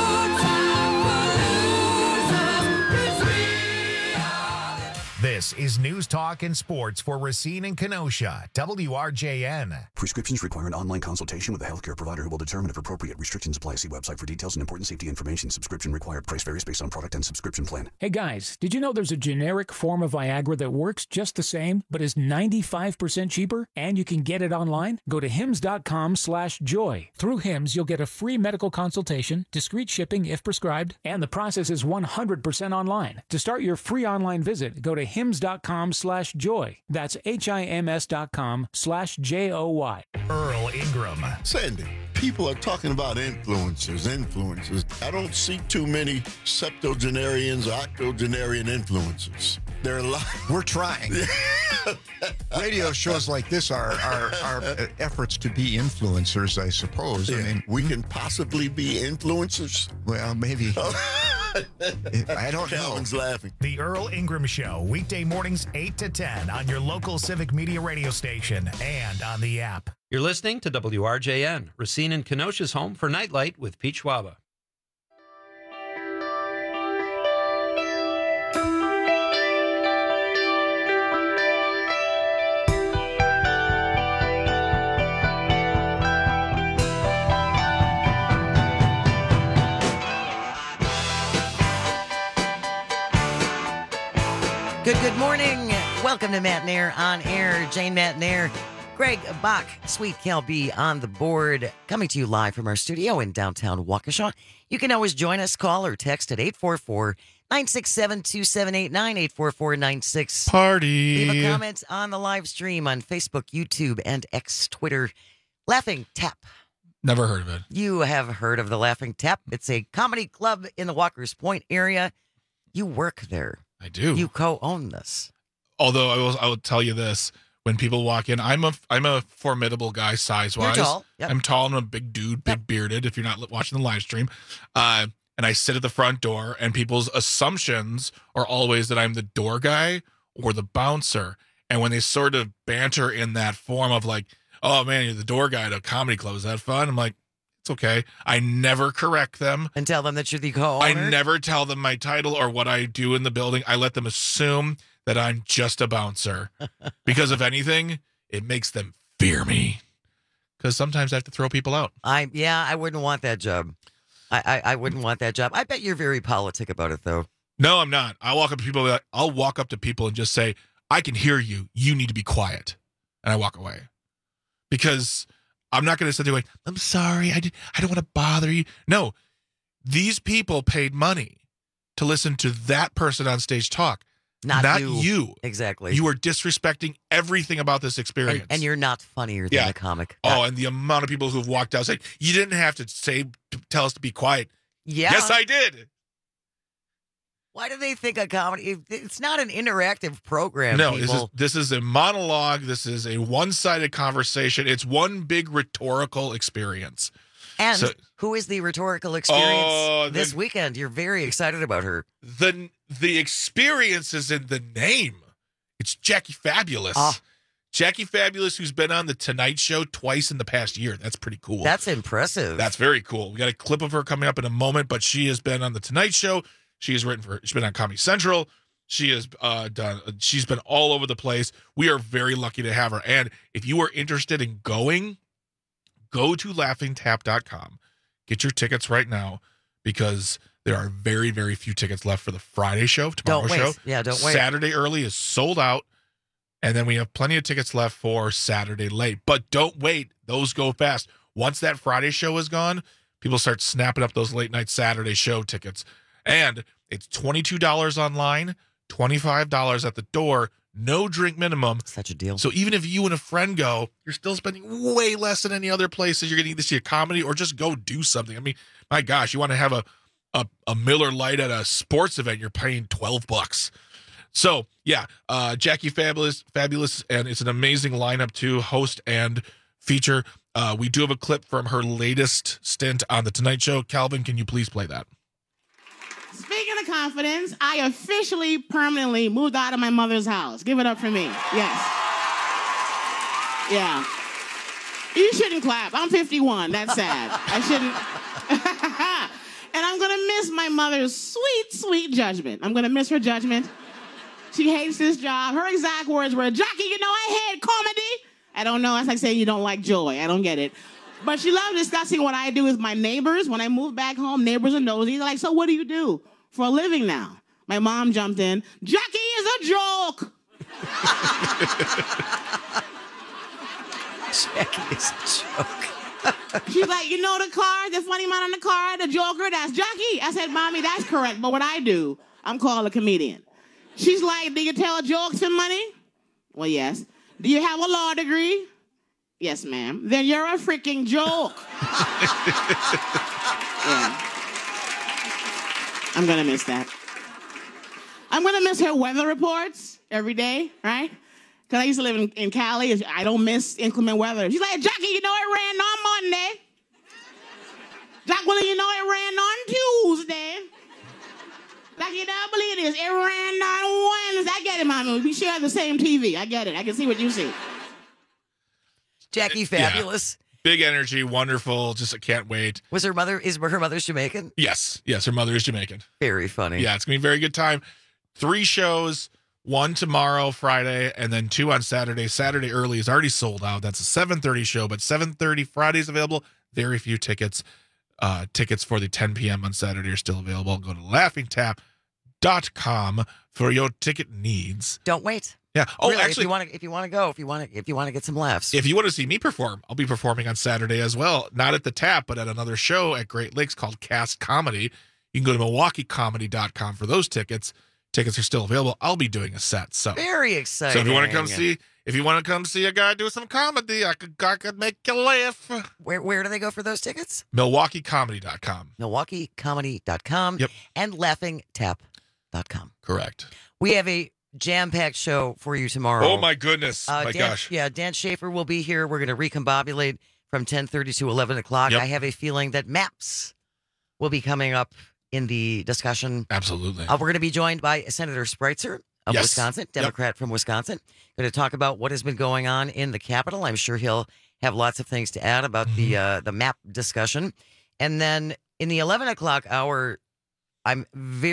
S11: This is is News Talk and Sports for Racine and Kenosha, WRJN.
S10: Prescriptions require an online consultation with a healthcare provider who will determine if appropriate. Restrictions apply. See website for details and important safety information. Subscription required. Price varies based on product and subscription plan.
S12: Hey guys, did you know there's a generic form of Viagra that works just the same, but is 95% cheaper? And you can get it online? Go to hims.com/joy. Through Hims, you'll get a free medical consultation, discreet shipping if prescribed, and the process is 100% online. To start your free online visit, go to hims.com/joy. That's HIMS.com/JOY.
S11: Earl Ingram.
S14: Sandy, people are talking about influencers. I don't see too many septuagenarians or octogenarian influencers. There are a lot.
S19: We're trying. Radio shows like this are efforts to be influencers, I suppose.
S14: Yeah.
S19: I mean,
S14: we can possibly be influencers.
S19: Well, maybe. I don't know.
S14: Calvin's laughing.
S11: The Earl Ingram Show, weekday mornings 8 to 10 on your local Civic Media radio station and on the app.
S5: You're listening to WRJN, Racine and Kenosha's home for Nightlight with Pete Schwaba.
S15: Good morning. Welcome to Matt Nair on air. Jane Matt Nair, Greg Bach, Sweet Cal B on the board, coming to you live from our studio in downtown Waukesha. You can always join us, call or text at 844-967-2789, 844-96.
S16: Party.
S15: Leave a comment on the live stream on Facebook, YouTube, and X Twitter. Laughing Tap.
S16: Never heard of it.
S15: You have heard of the Laughing Tap. It's a comedy club in the Walker's Point area. You work there.
S16: I do.
S15: You co-own this.
S16: Although I will tell you this: when people walk in, I'm a formidable guy size wise.
S15: You're tall. Yep.
S16: I'm tall and I'm a big dude, big bearded. If you're not watching the live stream, and I sit at the front door, and people's assumptions are always that I'm the door guy or the bouncer. And when they sort of banter in that form of like, "Oh man, you're the door guy at a comedy club. Is that fun?" I'm like, it's okay. I never correct them.
S15: And tell them that you're the co-owner?
S16: I never tell them my title or what I do in the building. I let them assume that I'm just a bouncer. Because if anything, it makes them fear me. Because sometimes I have to throw people out.
S15: I wouldn't want that job. I wouldn't want that job. I bet you're very politic about it, though.
S16: No, I'm not. I'll walk up to people and just say, I can hear you. You need to be quiet. And I walk away. Because I'm not going to sit there like, I'm sorry, I don't want to bother you. No, these people paid money to listen to that person on stage talk. Not you.
S15: Exactly.
S16: You are disrespecting everything about this experience.
S15: And you're not funnier than a comic.
S16: Oh, and the amount of people who've walked out saying, you didn't have to tell us to be quiet.
S15: Yeah.
S16: Yes, I did.
S15: Why do they think a comedy? It's not an interactive program.
S16: No,
S15: people.
S16: This is a monologue. This is a one-sided conversation. It's one big rhetorical experience.
S15: And who is the rhetorical experience this weekend? You're very excited about her.
S16: The experience is in the name. It's Jackie Fabulous. Jackie Fabulous, who's been on The Tonight Show twice in the past year. That's pretty cool.
S15: That's impressive.
S16: That's very cool. We got a clip of her coming up in a moment, but she has been on The Tonight Show. She's been on Comedy Central. She has she's been all over the place. We are very lucky to have her. And if you are interested in going, go to laughingtap.com. Get your tickets right now because there are very, very few tickets left for the Friday show, tomorrow's show.
S15: Yeah, don't wait.
S16: Saturday early is sold out. And then we have plenty of tickets left for Saturday late. But don't wait. Those go fast. Once that Friday show is gone, people start snapping up those late night Saturday show tickets. And it's $22 online, $25 at the door, no drink minimum.
S15: Such a deal.
S16: So even if you and a friend go, you're still spending way less than any other places. You're going to either see a comedy or just go do something. I mean, my gosh, you want to have a Miller Lite at a sports event, you're paying $12. So yeah, Jackie Fabulous, and it's an amazing lineup too, host and feature. We do have a clip from her latest stint on The Tonight Show. Calvin, can you please play that?
S20: Speaking of confidence, I officially, permanently moved out of my mother's house. Give it up for me. Yes. Yeah. You shouldn't clap. I'm 51. That's sad. I shouldn't. And I'm going to miss my mother's sweet, sweet judgment. I'm going to miss her judgment. She hates this job. Her exact words were, Jackie, you know I hate comedy. I don't know. That's like saying you don't like joy. I don't get it. But she loved discussing what I do with my neighbors. When I moved back home, neighbors are nosy. They're like, so what do you do for a living now? My mom jumped in. Jackie is a joke.
S15: Jackie is a joke.
S20: She's like, you know the car, the funny man on the car, the joker, that's Jackie. I said, Mommy, that's correct. But what I do, I'm called a comedian. She's like, do you tell jokes for money? Well, yes. Do you have a law degree? Yes, ma'am. Then you're a freaking joke. Yeah. I'm going to miss that. I'm going to miss her weather reports every day, right? Because I used to live in Cali. I don't miss inclement weather. She's like, Jackie, you know it rained on Monday. Jacqueline, you know it rained on Tuesday. Jackie, you don't believe this. It rained on Wednesday. I get it, Mommy. We share the same TV. I get it. I can see what you see.
S15: Jackie, fabulous.
S16: Yeah. Big energy, wonderful. Just I can't wait.
S15: Was her mother's Jamaican?
S16: Yes, her mother is Jamaican.
S15: Very funny.
S16: Yeah, it's gonna be a very good time. 3 shows, 1 tomorrow, Friday, and then 2 on Saturday. Saturday early is already sold out. That's a 7:30 show, but 7:30 Friday is available. Very few tickets. Tickets for the 10 p.m. on Saturday are still available. Go to laughingtap.com for your ticket needs.
S15: Don't wait.
S16: Yeah. Oh,
S15: really,
S16: actually,
S15: if you want to go, if you want to get some laughs.
S16: If you want to see me perform, I'll be performing on Saturday as well. Not at the Tap, but at another show at Great Lakes called Cast Comedy. You can go to MilwaukeeComedy.com for those tickets. Tickets are still available. I'll be doing a set. So
S15: very exciting.
S16: So if you want to come see a guy do some comedy, I could make you laugh.
S15: Where do they go for those tickets?
S16: MilwaukeeComedy.com.
S15: MilwaukeeComedy.com.
S16: Yep.
S15: And LaughingTap.com.
S16: Correct.
S15: We have a jam-packed show for you tomorrow.
S16: Oh my goodness! Gosh.
S15: Yeah, Dan Schaefer will be here. We're going to recombobulate from 10:30 to 11 o'clock.
S16: Yep.
S15: I have a feeling that MAPS will be coming up in the discussion.
S16: Absolutely.
S15: We're going to be joined by Senator Spreitzer of Wisconsin, Democrat from Wisconsin. Going to talk about what has been going on in the Capitol. I'm sure he'll have lots of things to add about the MAP discussion. And then in the 11 o'clock hour, I'm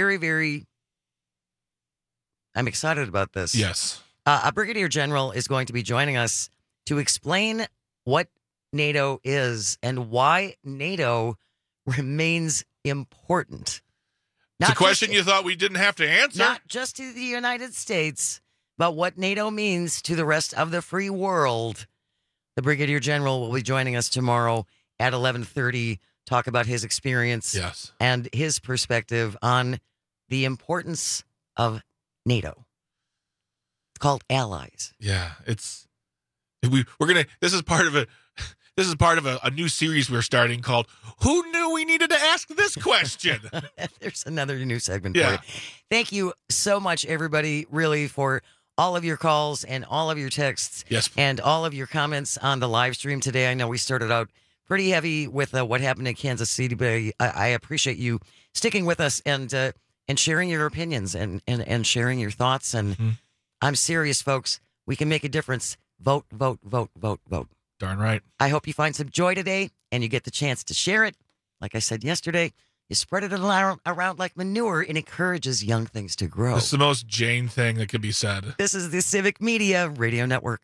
S15: I'm excited about this.
S16: Yes.
S15: A Brigadier General is going to be joining us to explain what NATO is and why NATO remains important.
S16: It's a question you thought we didn't have to answer.
S15: Not just to the United States, but what NATO means to the rest of the free world. The Brigadier General will be joining us tomorrow at 11:30, talk about his experience and his perspective on the importance of NATO. It's called allies.
S16: Yeah, we're gonna. This is part of a new series we're starting called "Who Knew We Needed to Ask This Question."
S15: There's another new segment for you. Thank you so much, everybody, really, for all of your calls and all of your texts, and all of your comments on the live stream today. I know we started out pretty heavy with what happened in Kansas City, but I appreciate you sticking with us and sharing your opinions and sharing your thoughts. And I'm serious, folks. We can make a difference. Vote, vote, vote, vote, vote.
S16: Darn right.
S15: I hope you find some joy today and you get the chance to share it. Like I said yesterday, you spread it around like manure and encourages young things to grow.
S16: This is the most Jane thing that could be said.
S15: This is the Civic Media Radio Network.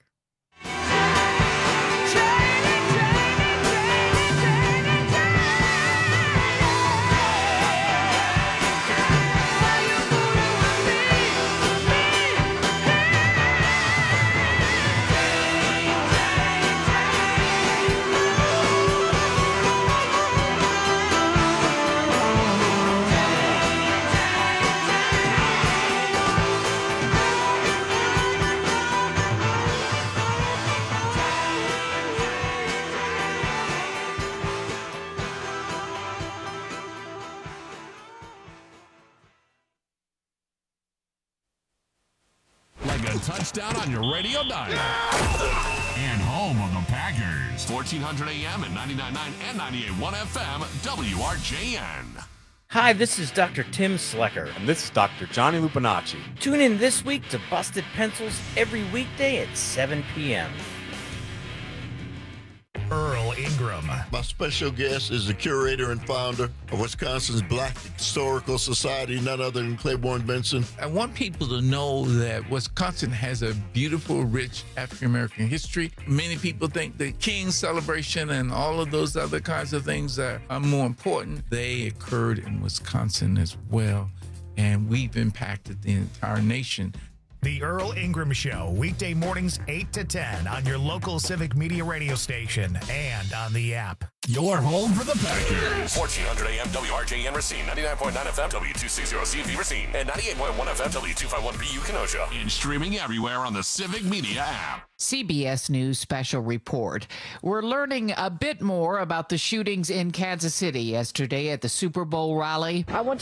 S13: Touchdown on your radio dial. And home of the Packers. 1400 AM and 99.9 and 98.1 FM, WRJN.
S1: Hi, this is Dr. Tim Slecker.
S17: And this is Dr. Johnny Lupinacci.
S1: Tune in this week to Busted Pencils every weekday at 7 p.m.
S11: Earl Ingram.
S14: My special guest is the curator and founder of Wisconsin's Black Historical Society, none other than Claiborne Benson.
S2: I want people to know that Wisconsin has a beautiful, rich African-American history. Many people think the King celebration and all of those other kinds of things are more important. They occurred in Wisconsin as well, and we've impacted the entire nation.
S11: The Earl Ingram Show, weekday mornings 8 to 10 on your local Civic Media radio station and on the app.
S13: Your home for the Packers. 1400 AM WRJN Racine, 99.9 FM W260CV Racine, and 98.1 FM W251BU Kenosha. And streaming everywhere on the Civic Media app.
S4: CBS News special report. We're learning a bit more about the shootings in Kansas City yesterday at the Super Bowl rally.